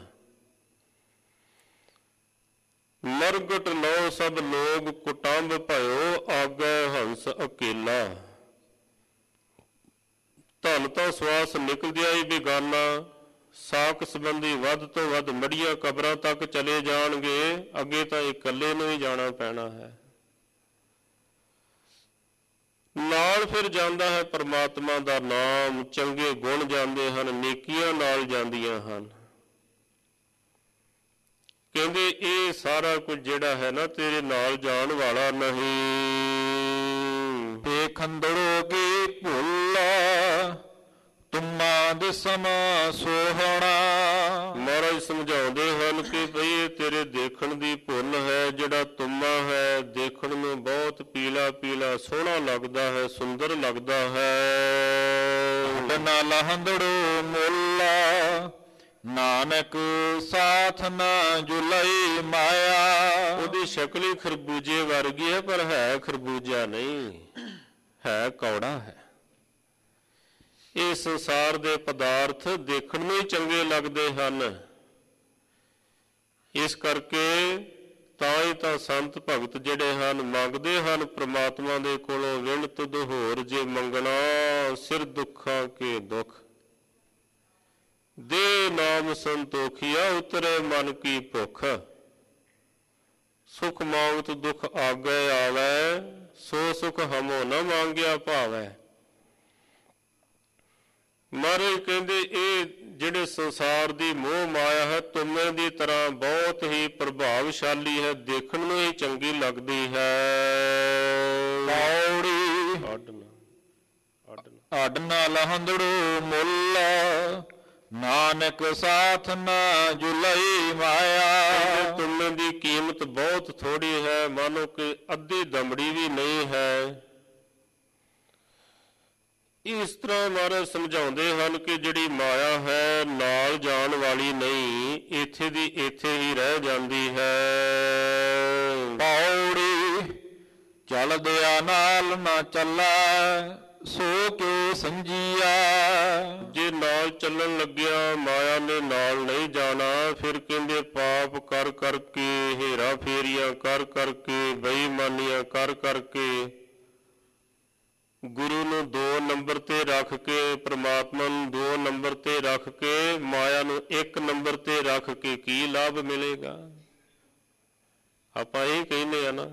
ਮਰਗਟ ਲਓ ਸਭ ਲੋਗ ਕੁਟੰਬ ਭਇਓ, ਆਗੈ ਹੰਸ ਅਕੇਲਾ। ਧਨ ਤਾਂ ਸਵਾਸ ਨਿਕਲਦਿਆ ਹੀ ਬੇਗਾਨਾ, ਸਾਕ ਸੰਬੰਧੀ ਵੱਧ ਤੋਂ ਵੱਧ ਮੜੀਆਂ ਕਬਰਾਂ ਤੱਕ ਚਲੇ ਜਾਣਗੇ, ਅੱਗੇ ਤਾਂ ਇਕੱਲੇ ਨੂੰ ਹੀ ਜਾਣਾ ਪੈਣਾ ਹੈ। ਨਾਲ ਫਿਰ ਜਾਂਦਾ ਹੈ ਪਰਮਾਤਮਾ ਦਾ ਨਾਮ, ਚੰਗੇ ਗੁਣ ਜਾਂਦੇ ਹਨ, ਨੇਕੀਆਂ ਨਾਲ ਜਾਂਦੀਆਂ ਹਨ। ਕਹਿੰਦੇ ਇਹ ਸਾਰਾ ਕੁਝ ਜਿਹੜਾ ਹੈ ਨਾ ਤੇਰੇ ਨਾਲ ਜਾਣ ਵਾਲਾ ਨਹੀਂ। ਦੇਖੰਦੜੋ ਕੀ ਭੁੱਲਾ, ਤੁਮਾ ਦਿਸਮ ਸੋਹਣਾ। ਮਹਾਰਾਜ ਸਮਝਾਉਂਦੇ ਹਨ ਕਿ ਭਈ ਇਹ ਤੇਰੇ ਦੇਖਣ ਦੀ ਭੁੱਲ ਹੈ। ਜਿਹੜਾ ਤੁਮਾ ਹੈ ਦੇਖਣ ਨੂੰ ਬਹੁਤ ਪੀਲਾ ਪੀਲਾ ਸੋਹਣਾ ਲੱਗਦਾ ਹੈ, ਸੁੰਦਰ ਲੱਗਦਾ ਹੈ। ਨਾ ਲਹੰਦੜੋ ਮੁੱਲਾ, ਨਾਨਕ ਸਾਥ ਨਾ ਜੁਲਈ ਮਾਇਆ। ਉਹਦੀ ਸ਼ਕਲ ਹੀ ਖਰਬੂਜੇ ਵਰਗੀ ਹੈ, ਪਰ ਹੈ ਖਰਬੂਜਾ ਨਹੀਂ, ਹੈ ਕੌੜਾ ਹੈ। ਇਹ ਸੰਸਾਰ ਦੇ ਪਦਾਰਥ ਦੇਖਣ ਨੂੰ ਹੀ ਚੰਗੇ ਲੱਗਦੇ ਹਨ। ਇਸ ਕਰਕੇ ਤਾਂ ਹੀ ਤਾਂ ਸੰਤ ਭਗਤ ਜਿਹੜੇ ਹਨ ਮੰਗਦੇ ਹਨ ਪ੍ਰਮਾਤਮਾ ਦੇ ਕੋਲੋਂ, ਵਿਣ ਤੁਧ ਹੋਰ ਜੇ ਮੰਗਣਾ, ਸਿਰ ਦੁੱਖਾਂ ਕੇ ਦੁੱਖ। ਦੇ ਨਾਮ ਸੰਤੋਖੀਆ, ਉਤਰੇ ਮਨ ਕੀ ਭੁੱਖ। ਸੁਖ ਮੰਗਤ ਦੁੱਖ ਆਗੇ ਆਵੈ, ਸੋ ਸੁਖ ਹਮੋ ਨ ਮੰਗਿਆ ਭਾਵੈ। ਮਹਾਰਾਜ ਕਹਿੰਦੇ ਇਹ ਜਿਹੜੇ ਸੰਸਾਰ ਦੀ ਮੋਹ ਮਾਇਆ ਹੈ ਤੁਮੇ ਦੀ ਤਰ੍ਹਾਂ ਬਹੁਤ ਹੀ ਪ੍ਰਭਾਵਸ਼ਾਲੀ ਹੈ, ਦੇਖਣ ਨੂੰ ਹੀ ਚੰਗੀ ਲੱਗਦੀ ਹੈ। ਅੱਡ ਨਾ ਲਹੰਦੜੋ ਮੁੱਲ, ਨਾਨਕ ਸਾਥ ਨਾ ਜੁਲਈ ਮਾਇਆ। ਤੁਮੇ ਦੀ ਕੀਮਤ ਬਹੁਤ ਥੋੜੀ ਹੈ, ਮਾਨੋ ਕਿ ਅੱਧੀ ਦਮੜੀ ਵੀ ਨਹੀਂ ਹੈ। ਇਸ ਤਰ੍ਹਾਂ ਮਹਾਰਾਜ ਸਮਝਾਉਂਦੇ ਹਨ ਕਿ ਜਿਹੜੀ ਮਾਇਆ ਹੈ ਨਾਲ ਜਾਣ ਵਾਲੀ ਨਹੀਂ, ਇੱਥੇ ਦੀ ਇੱਥੇ ਹੀ ਰਹਿ ਜਾਂਦੀ ਹੈ। ਪੌੜੀ ਚਲਦਿਆ ਨਾਲ ਨਾ ਚੱਲੈ, ਸੋ ਕਿਉ ਸੰਜੀਆ। ਜੇ ਨਾਲ ਚੱਲਣ ਲੱਗਿਆ ਮਾਇਆ ਨੇ ਨਾਲ ਨਹੀਂ ਜਾਣਾ, ਫਿਰ ਕਹਿੰਦੇ ਪਾਪ ਕਰ ਕਰਕੇ, ਹੇਰਾ ਫੇਰੀਆਂ ਕਰ ਕਰਕੇ, ਬੇਈਮਾਨੀਆਂ ਕਰ ਕਰਕੇ, ਗੁਰੂ ਨੂੰ 2 ਨੰਬਰ ਤੇ ਰੱਖ ਕੇ, ਪ੍ਰਮਾਤਮਾ ਨੂੰ 2 ਨੰਬਰ ਤੇ ਰੱਖ ਕੇ, ਮਾਇਆ ਨੂੰ 1 ਨੰਬਰ ਤੇ ਰੱਖ ਕੇ ਕੀ ਲਾਭ ਮਿਲੇਗਾ? ਆਪਾਂ ਇਹ ਕਹਿੰਦੇ ਆ ਨਾ,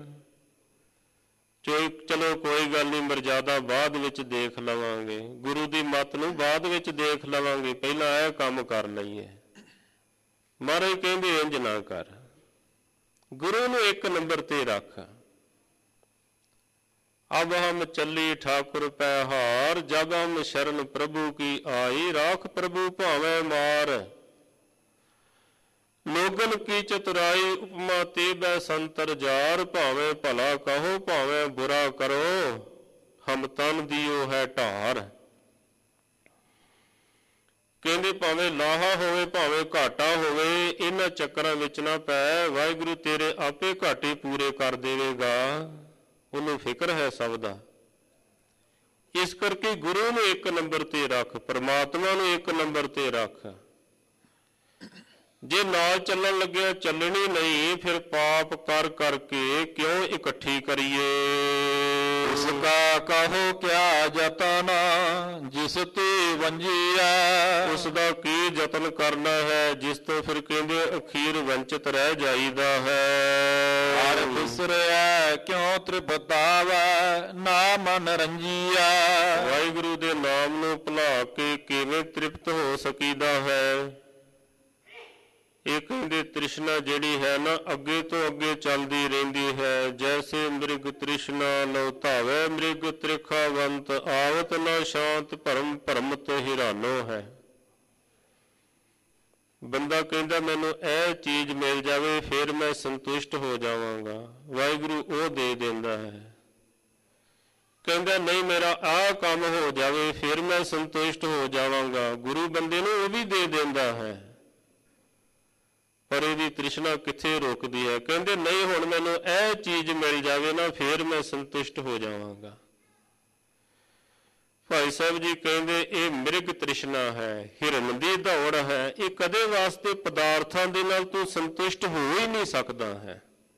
ਚਲੋ ਕੋਈ ਗੱਲ ਨਹੀਂ, ਮਰਜ਼ਾਦਾ ਬਾਅਦ ਵਿੱਚ ਦੇਖ ਲਵਾਂਗੇ, ਗੁਰੂ ਦੀ ਮੱਤ ਨੂੰ ਬਾਅਦ ਵਿੱਚ ਦੇਖ ਲਵਾਂਗੇ, ਪਹਿਲਾਂ ਇਹ ਕੰਮ ਕਰ ਲਈਏ। ਮਹਾਰਾਜ ਕਹਿੰਦੇ ਇੰਝ ਨਾ ਕਰ, ਗੁਰੂ ਨੂੰ 1 ਨੰਬਰ ਤੇ ਰੱਖ। ਅਬ ਹਮ ਚੱਲੀ ਠਾਕੁਰ ਪੈ ਹਾਰ, ਜਗ ਹਮ ਸ਼ਰਨ ਪ੍ਰਭੂ ਕੀ ਆਈ, ਰਾਖ ਪ੍ਰਭੂ ਭਾਵੇਂ ਮਾਰ। ਲੋਗਨ ਕੀ ਚਤੁਰਾਈ ਉਪਮਾ ਤੇ ਬੈ ਸੰਤਰ ਜਾਰ, ਭਾਵੇਂ ਭਲਾ ਕਹੋ ਭਾਵੇਂ ਬੁਰਾ ਕਰੋ, ਹਮ ਤਨ ਦਿਓ ਹੈ ਢਾਰ। ਕਹਿੰਦੇ ਭਾਵੇਂ ਲਾਹਾ ਹੋਵੇ ਭਾਵੇਂ ਘਾਟਾ ਹੋਵੇ, ਇਹਨਾਂ ਚੱਕਰਾਂ ਵਿੱਚ ਨਾ ਪੈ, ਵਾਹਿਗੁਰੂ ਤੇਰੇ ਆਪੇ ਘਾਟੇ ਪੂਰੇ ਕਰ ਦੇਵੇਗਾ, ਉਹਨੂੰ ਫਿਕਰ ਹੈ ਸਭ ਦਾ। ਇਸ ਕਰਕੇ ਗੁਰੂ ਨੂੰ 1 ਨੰਬਰ ਤੇ ਰੱਖ, ਪਰਮਾਤਮਾ ਨੂੰ 1 ਨੰਬਰ ਤੇ ਰੱਖ। ਜੇ ਨਾਲ ਚੱਲਣ ਲੱਗਿਆ ਚੱਲਣੀ ਨਹੀਂ, ਫਿਰ ਪਾਪ ਕਰ ਕਰਕੇ ਕਿਉਂ ਇਕੱਠੀ ਕਰੀਏ। ਇਸ ਕਾ ਕਹੋ ਕਿਆ ਜਤਨ, ਜਿਸ ਤੇ ਵੰਜੀਐ। ਉਸ ਦਾ ਕੀ ਯਤਨ ਕਰਨਾ ਹੈ, ਜਿਸ ਤੋਂ ਫਿਰ ਕਹਿੰਦੇ ਅਖੀਰ ਵੰਚਿਤ ਰਹਿ ਜਾਈਦਾ ਹੈ। ਹਰ ਬਿਸਰਿਐ ਕਿਉ ਤ੍ਰਿਪਤਾਵੈ, ਨਾ ਮਨ ਰੰਜੀਐ। ਵਾਹਿਗੁਰੂ ਦੇ ਨਾਮ ਨੂੰ ਭੁਲਾ ਕੇ ਕਿਵੇਂ ਤ੍ਰਿਪਤ ਹੋ ਸਕੀਦਾ ਹੈ। ਇਹ ਕਹਿੰਦੇ ਤ੍ਰਿਸ਼ਨਾ ਜਿਹੜੀ ਹੈ ਨਾ ਅੱਗੇ ਤੋਂ ਅੱਗੇ ਚੱਲਦੀ ਰਹਿੰਦੀ ਹੈ। ਜੈਸੇ ਮ੍ਰਿਗ ਤ੍ਰਿਸ਼ਨਾ ਲਉ ਧਾਵੈ, ਮ੍ਰਿਗ ਤ੍ਰਿਖਾਵੰਤ ਆਵਤ ਨਾ ਸ਼ਾਂਤ, ਭਰਮ ਭਰਮਤ ਹਿਰਾਨੋ ਹੈ। ਬੰਦਾ ਕਹਿੰਦਾ ਮੈਨੂੰ ਇਹ ਚੀਜ਼ ਮਿਲ ਜਾਵੇ ਫਿਰ ਮੈਂ ਸੰਤੁਸ਼ਟ ਹੋ ਜਾਵਾਂਗਾ, ਵਾਹਿਗੁਰੂ ਉਹ ਦੇ ਦਿੰਦਾ ਹੈ। ਕਹਿੰਦਾ ਨਹੀਂ ਮੇਰਾ ਆਹ ਕੰਮ ਹੋ ਜਾਵੇ ਫਿਰ ਮੈਂ ਸੰਤੁਸ਼ਟ ਹੋ ਜਾਵਾਂਗਾ। ਗੁਰੂ ਬੰਦੇ ਨੂੰ ਉਹ ਵੀ ਦੇ ਦਿੰਦਾ ਹੈ, ਪਰ ਇਹਦੀ ਤ੍ਰਿਸ਼ਨਾ ਕਿੱਥੇ ਰੁਕਦੀ ਹੈ। ਕਹਿੰਦੇ ਨਹੀਂ ਹੁਣ ਮੈਨੂੰ ਇਹ ਚੀਜ਼ ਮਿਲ ਜਾਵੇ ਨਾ ਫਿਰ ਮੈਂ ਸੰਤੁਸ਼ਟ ਹੋ ਜਾਵਾਂਗਾ। ਭਾਈ ਸਾਹਿਬ ਜੀ ਕਹਿੰਦੇ ਇਹ ਮਿਰਗ ਤ੍ਰਿਸ਼ਨਾ ਹੈ, ਹਿਰਨ ਦੀ ਦੌੜ ਹੈ। ਇਹ ਕਦੇ ਵਾਸਤੇ ਪਦਾਰਥਾਂ ਦੇ ਨਾਲ ਤੂੰ ਸੰਤੁਸ਼ਟ ਹੋ ਹੀ ਨਹੀਂ ਸਕਦਾ ਹੈ।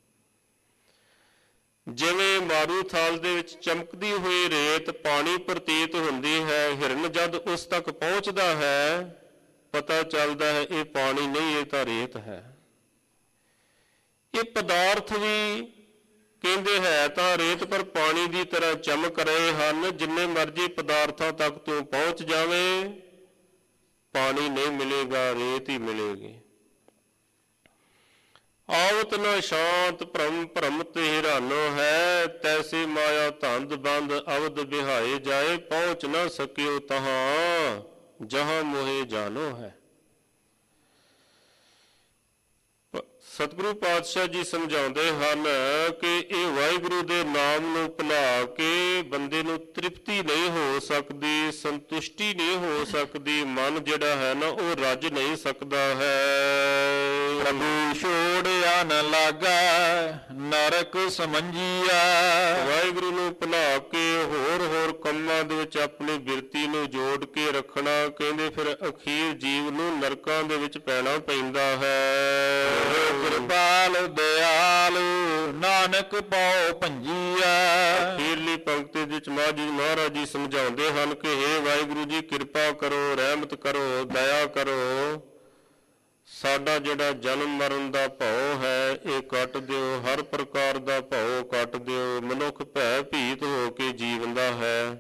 ਜਿਵੇਂ ਮਾਰੂ ਥਾਲ ਦੇ ਵਿੱਚ ਚਮਕਦੀ ਹੋਈ ਰੇਤ ਪਾਣੀ ਪ੍ਰਤੀਤ ਹੁੰਦੀ ਹੈ, ਹਿਰਨ ਜਦ ਉਸ ਤੱਕ ਪਹੁੰਚਦਾ ਹੈ ਪਤਾ ਚੱਲਦਾ ਹੈ ਇਹ ਪਾਣੀ ਨਹੀਂ, ਇਹ ਤਾਂ ਰੇਤ ਹੈ। ਇਹ ਪਦਾਰਥ ਵੀ ਕਹਿੰਦੇ ਹੈ ਤਾਂ ਰੇਤ ਪਰ ਪਾਣੀ ਦੀ ਤਰ੍ਹਾਂ ਚਮਕ ਰਹੇ ਹਨ। ਜਿੰਨੇ ਮਰਜ਼ੀ ਪਦਾਰਥਾਂ ਤੱਕ ਤੂੰ ਪਹੁੰਚ ਜਾਵੇਂ ਪਾਣੀ ਨਹੀਂ ਮਿਲੇਗਾ, ਰੇਤ ਹੀ ਮਿਲੇਗੀ। ਆਵਤ ਨ ਸ਼ਾਂਤ ਭ੍ਰਮ ਭ੍ਰਮਤ ਹਿਰਾਨੋ ਹੈ, ਤੈਸੇ ਮਾਇਆ ਧੰਦ ਬੰਦ ਅਵਧ ਬਿਹਾਏ ਜਾਏ, ਪਹੁੰਚ ਨਾ ਸਕਿਓ ਤਹਾਂ ਜਹਾਂ ਮੋਹੇ ਜਾਨੋ ਹੈ। ਸਤਿਗੁਰੂ ਪਾਤਸ਼ਾਹ ਜੀ ਸਮਝਾਉਂਦੇ ਹਨ ਕਿ ਇਹ ਵਾਹਿਗੁਰੂ ਦੇ ਨਾਮ ਨੂੰ ਭੁਲਾ ਕੇ ਬੰਦੇ ਨੂੰ ਤ੍ਰਿਪਤੀ ਨਹੀਂ ਹੋ ਸਕਦੀ, ਸੰਤੁਸ਼ਟੀ ਨਹੀਂ ਹੋ ਸਕਦੀ। ਮਨ ਜਿਹੜਾ ਹੈ ਨਾ ਉਹ ਰੱਜ ਨਹੀਂ ਸਕਦਾ ਹੈ। ਪ੍ਰਭੂ ਛੋੜਿਆ ਨ ਲਾਗਾ ਨਰਕ ਸਮਝੀਆ। ਵਾਹਿਗੁਰੂ ਨੂੰ ਭੁਲਾ ਕੇ ਹੋਰ ਕੰਮਾਂ ਦੇ ਵਿੱਚ ਆਪਣੀ ਬਿਰਤੀ ਨੂੰ ਜੋੜ ਕੇ ਰੱਖਣਾ, ਕਹਿੰਦੇ ਫਿਰ ਅਖੀਰ ਜੀਵ ਨੂੰ ਨਰਕਾਂ ਦੇ ਵਿੱਚ ਪੈਣਾ ਪੈਂਦਾ ਹੈ। ਕਿਰਪਾਲ ਦਿਆਲ ਨਾਨਕ ਪਾਉ ਭੰਜੀਆ। ਅਖੀਰਲੀ ਪੰਕਤੀ ਵਿੱਚ ਮਹਾਰਾਜ ਜੀ ਸਮਝਾਉਂਦੇ ਹਨ ਕਿ ਹੇ ਵਾਹਿਗੁਰੂ ਜੀ ਕਿਰਪਾ ਕਰੋ, ਰਹਿਮਤ ਕਰੋ, ਦਇਆ ਕਰੋ, ਸਾਡਾ ਜਿਹੜਾ ਜਨਮ ਮਰਨ ਦਾ ਭਉ ਹੈ ਇਹ ਕੱਟ ਦਿਓ, ਹਰ ਪ੍ਰਕਾਰ ਦਾ ਭਉ ਕੱਟ ਦਿਓ। ਮਨੁੱਖ ਭੈ ਭੀਤ ਹੋ ਕੇ ਜੀਵਦਾ ਹੈ।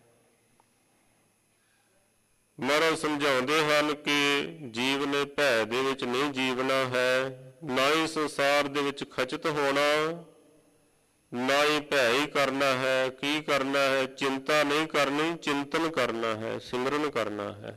ਮਹਾਰਾਜ ਸਮਝਾਉਂਦੇ ਹਨ ਕਿ ਜੀਵ ਨੇ ਭੈ ਦੇ ਵਿੱਚ ਨਹੀਂ ਜੀਵਣਾ ਹੈ, ਨਾ ਹੀ ਸੰਸਾਰ ਦੇ ਵਿੱਚ ਖਚਿਤ ਹੋਣਾ, ਨਾ ਹੀ ਭੈ ਹੀ ਕਰਨਾ ਹੈ। ਕੀ ਕਰਨਾ ਹੈ? ਚਿੰਤਾ ਨਹੀਂ ਕਰਨੀ, ਚਿੰਤਨ ਕਰਨਾ ਹੈ, ਸਿਮਰਨ ਕਰਨਾ ਹੈ।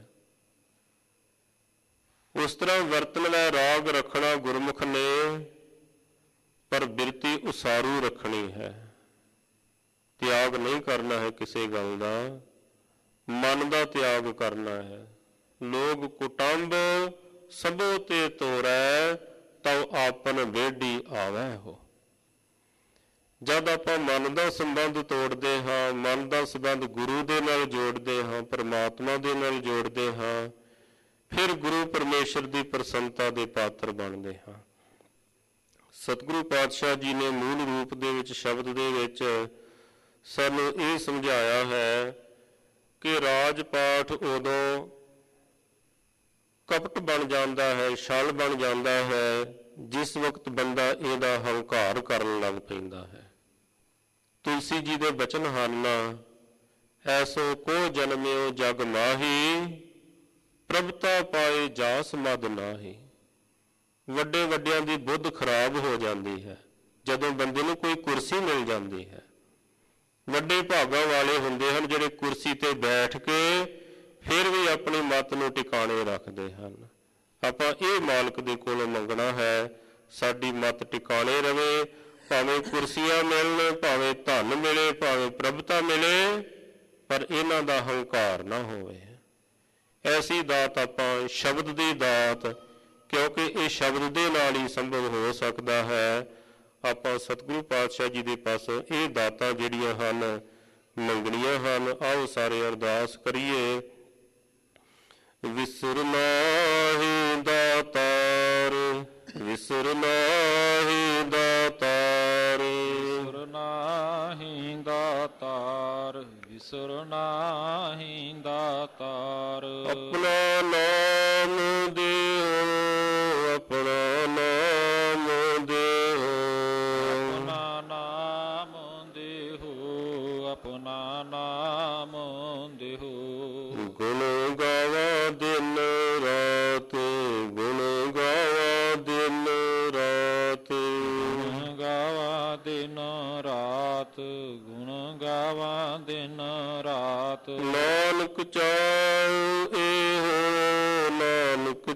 ਉਸ ਤਰ੍ਹਾਂ ਵਰਤਨ ਲੈ ਰਾਗ ਰੱਖਣਾ ਗੁਰਮੁਖ ਨੇ, ਪਰ ਬਿਰਤੀ ਉਸਾਰੂ ਰੱਖਣੀ ਹੈ। ਤਿਆਗ ਨਹੀਂ ਕਰਨਾ ਹੈ ਕਿਸੇ ਗੱਲ ਦਾ, ਮਨ ਦਾ ਤਿਆਗ ਕਰਨਾ ਹੈ। ਲੋਕ ਕੁਟੰਬ ਸਭੋ ਤੇ ਤੋਰੈ, ਤਉ ਆਪਨ ਵੇਢੀ ਆਵੈ ਹੋ। ਜਦ ਆਪਾਂ ਮਨ ਦਾ ਸੰਬੰਧ ਤੋੜਦੇ ਹਾਂ, ਮਨ ਦਾ ਸੰਬੰਧ ਗੁਰੂ ਦੇ ਨਾਲ ਜੋੜਦੇ ਹਾਂ, ਪਰਮਾਤਮਾ ਦੇ ਨਾਲ ਜੋੜਦੇ ਹਾਂ, ਫਿਰ ਗੁਰੂ ਪਰਮੇਸ਼ਰ ਦੀ ਪ੍ਰਸੰਨਤਾ ਦੇ ਪਾਤਰ ਬਣਦੇ ਹਾਂ। ਸਤਿਗੁਰੂ ਪਾਤਸ਼ਾਹ ਜੀ ਨੇ ਮੂਲ ਰੂਪ ਦੇ ਵਿੱਚ ਸ਼ਬਦ ਦੇ ਵਿੱਚ ਸਾਨੂੰ ਇਹ ਸਮਝਾਇਆ ਹੈ ਕਿ ਰਾਜ ਪਾਠ ਉਦੋਂ ਕਪਟ ਬਣ ਜਾਂਦਾ ਹੈ, ਛਲ ਬਣ ਜਾਂਦਾ ਹੈ, ਜਿਸ ਵਕਤ ਬੰਦਾ ਇਹਦਾ ਹੰਕਾਰ ਕਰਨ ਲੱਗ ਪੈਂਦਾ ਹੈ। ਤੁਲਸੀ ਜੀ ਦੇ ਬਚਨ ਹਨ, ਐਸੋ ਕੋ ਜਨਮਿਓ ਜਗ ਮਾਹੀ, ਪ੍ਰਭਤਾ ਪਾਏ ਜਾਸ ਮਦ ਨਾਹੀ। ਵੱਡੇ ਵੱਡਿਆਂ ਦੀ ਬੁੱਧ ਖਰਾਬ ਹੋ ਜਾਂਦੀ ਹੈ ਜਦੋਂ ਬੰਦੇ ਨੂੰ ਕੋਈ ਕੁਰਸੀ ਮਿਲ ਜਾਂਦੀ ਹੈ। ਵੱਡੇ ਭਾਗਾਂ ਵਾਲੇ ਹੁੰਦੇ ਹਨ ਜਿਹੜੇ ਕੁਰਸੀ ਤੇ ਬੈਠ ਕੇ ਫਿਰ ਵੀ ਆਪਣੀ ਮੱਤ ਨੂੰ ਟਿਕਾਣੇ ਰੱਖਦੇ ਹਨ। ਆਪਾਂ ਇਹ ਮਾਲਕ ਦੇ ਕੋਲੋਂ ਮੰਗਣਾ ਹੈ ਸਾਡੀ ਮੱਤ ਟਿਕਾਣੇ ਰਵੇ, ਭਾਵੇਂ ਕੁਰਸੀਆਂ ਮਿਲਣ, ਭਾਵੇਂ ਧਨ ਮਿਲੇ, ਭਾਵੇਂ ਪ੍ਰਭਤਾ ਮਿਲੇ, ਪਰ ਇਹਨਾਂ ਦਾ ਹੰਕਾਰ ਨਾ ਹੋਵੇ। ਐਸੀ ਦਾਤ ਆਪਾਂ ਸ਼ਬਦ ਦੀ ਦਾਤ, ਕਿਉਂਕਿ ਇਹ ਸ਼ਬਦ ਦੇ ਨਾਲ ਹੀ ਸੰਭਵ ਹੋ ਸਕਦਾ ਹੈ। ਆਪਾਂ ਸਤਿਗੁਰੂ ਪਾਤਸ਼ਾਹ ਜੀ ਦੇ ਪਾਸ ਇਹ ਦਾਤਾਂ ਜਿਹੜੀਆਂ ਹਨ ਮੰਗਣੀਆਂ ਹਨ। ਆਓ ਸਾਰੇ ਅਰਦਾਸ ਕਰੀਏ। ਵਿਸਰ ਨਾਹੀਂ ਦਾਤਾਰ, ਵਿਸਰ ਨਾਹੀਂ ਦਾਤਾਰ, ਵਿਸਰ ਨਾਹੀਂ ਦਾਤਾਰ, ਵਿਸਰ ਨਾਹੀਂ ਦਾਤਾਰ। ਆਪਣਾ ਨਾਮ ਦਿਓ, ਆਪਣਾ ਨਾਮ ਦਿਓ, ਆਪਣਾ ਨਾਮ ਦੇਹੋ, ਆਪਣਾ ਨਾਮ ਦੇਹੋ। ਗੁਣ ਗਾਵਾ ਦਿਨ ਰਾਤ, ਗੁਣ ਗਾਵਾ ਦਿਨ ਰਾਤ, ਗੁਣ ਗਾਵਾ ਦਿਨ ਰਾਤ, ਗੁਣ ਗਾਵਾ ਦਿਨ ਰਾਤ। ਨਾਨਕ ਚਾਉ ਇਹੋ, ਨਾਨਕ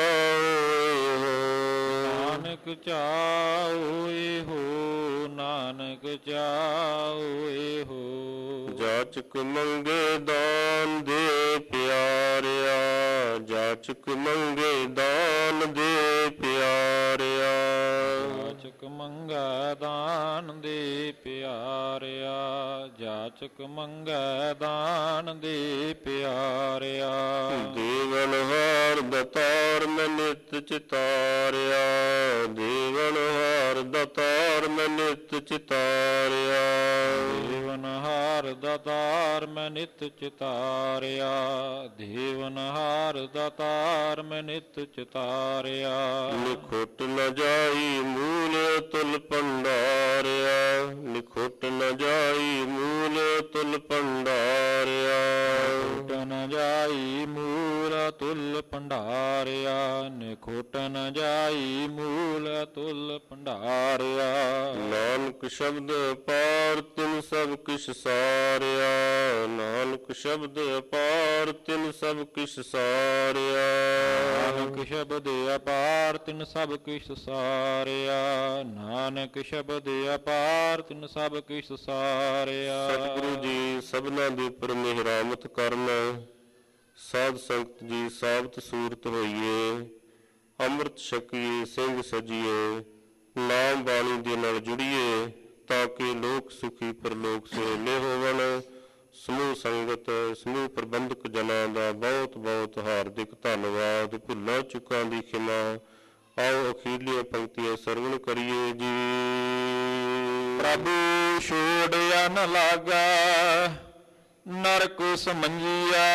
ਚਾਉ ਇਹੋ, ਨਾਨਕ ਚਾਉ ਇਹੋ, ਨਾਨਕ ਨਾਨਕ ਚਾਉਏ ਹੋ। ਜਾਚਕ ਮੰਗੇ ਦਾਨ ਦੇ ਪਿਆਰਿਆ, ਜਾਚਕ ਮੰਗੇ ਦਾਨ ਦੇ ਪਿਆਰਿਆ। ਜਾਚਕ ਮੰਗੈ ਦਾਨ ਦੇ ਪਿਆਰਿਆ, ਜਾਚਕ ਮੰਗੈ ਦਾਨ ਦੇ ਪਿਆਰਿਆ। ਦੇਵਨਹਾਰ ਦਤਾਰ ਮੈਂ ਨਿਤ ਚਿਤਾਰਿਆ, ਦੇਵਨਹਾਰ ਦਤਾਰ ਮੈਂ ਨਿਤ ਚਿਤਾਰਿਆ। ਦੇਵਨਹਾਰ ਦਾਤਾਰ ਮੈਂ ਨਿਤ ਚਿਤਾਰਿਆ, ਦੇਵਨਹਾਰ ਦਾਤਾਰ ਮੈਂ ਨਿਤ ਚਿਤਾਰਿਆ। ਨਿਖੁੱਟ ਨ ਜਾਈ ਮੂਲ ਤੁਲ ਭੰਡਾਰਿਆ, ਨਿਖੁੱਟ ਨ ਜਾਈ ਮੂਲ ਤੁਲ ਭੰਡਾਰਿਆ। ਨਿਖੁੱਟ ਨ ਜਾਈ ਮੂਲ ਤੁਲ ਭੰਡਾਰਿਆ, ਨਿਖੁੱਟ ਨ ਜਾਈ ਮੂਲ ਤੁਲ ਭੰਡਾਰਿਆ। ਨਾਨਕ ਸ਼ਬਦ ਅਪਾਰ ਤਿਨ ਸਭ ਕਿਛ ਸਾਰਿਆ, ਨਾਨਕ ਸ਼ਬਦ ਅਪਾਰ ਤਿਨ ਸਭ ਕਿਛ ਸਾਰਿਆ। ਨਾਨਕ ਸ਼ਬਦ ਅਪਾਰ ਤਿਨ ਸਭ ਕਿਛ ਸਾਰਿਆ, ਨਾਨਕ ਸ਼ਬਦ ਅਪਾਰ ਤਿਨ ਸਭ ਕਿਛ ਸਾਰਿਆ। ਸਤਿਗੁਰੂ ਜੀ ਸਭਨਾਂ ਦੇ ਉੱਪਰ ਮਿਹਰਾਮਤ ਕਰਨ, ਸਾਧ ਸੰਗਤ ਜੀ ਸਾਬਤ ਸੂਰਤ ਹੋਈਏ, ਅੰਮ੍ਰਿਤ ਛਕੀਏ, ਸਿੰਘ ਸਜੀਏ, ਨਾਮ ਬਾਣੀ ਦੇ ਨਾਲ ਜੁੜੀਏ, ਤਾਂ ਕਿ ਲੋਕ ਸੁਖੀ ਪਰਲੋਕ ਸੁਹੇਲੇ ਹੋਵਣ। ਸਮੂਹ ਸੰਗਤ, ਸਮੂਹ ਪ੍ਰਬੰਧਕ ਜਨਾਂ ਦਾ ਬਹੁਤ ਬਹੁਤ ਹਾਰਦਿਕ ਧੰਨਵਾਦ। ਭੁੱਲਾਂ ਚੁੱਕਾਂ ਦੀ ਖਿਮਾ। ਆਓ ਅਖੀਰਲੀਆਂ ਪੰਕਤੀਆਂ ਸਰਵਣ ਕਰੀਏ ਜੀ। ਪ੍ਰਭੂ ਛੋੜਿਆ ਨ ਲਾਗਾ ਨਰਕ ਸਮੰਜੀਆ,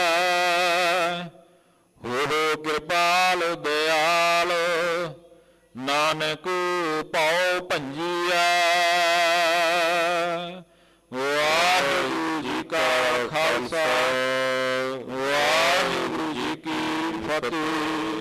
ਹੋੜੋ ਕਿਰਪਾਲ ਦਿਆਲ ਨਾਨਕ ਪਾਉ ਭੰਜੀਆ। ਵਾਹਿਗੁਰੂ ਜੀ ਕਾ ਖਾਲਸਾ, ਵਾਹਿਗੁਰੂ ਜੀ ਕੀ ਫਤਿਹ।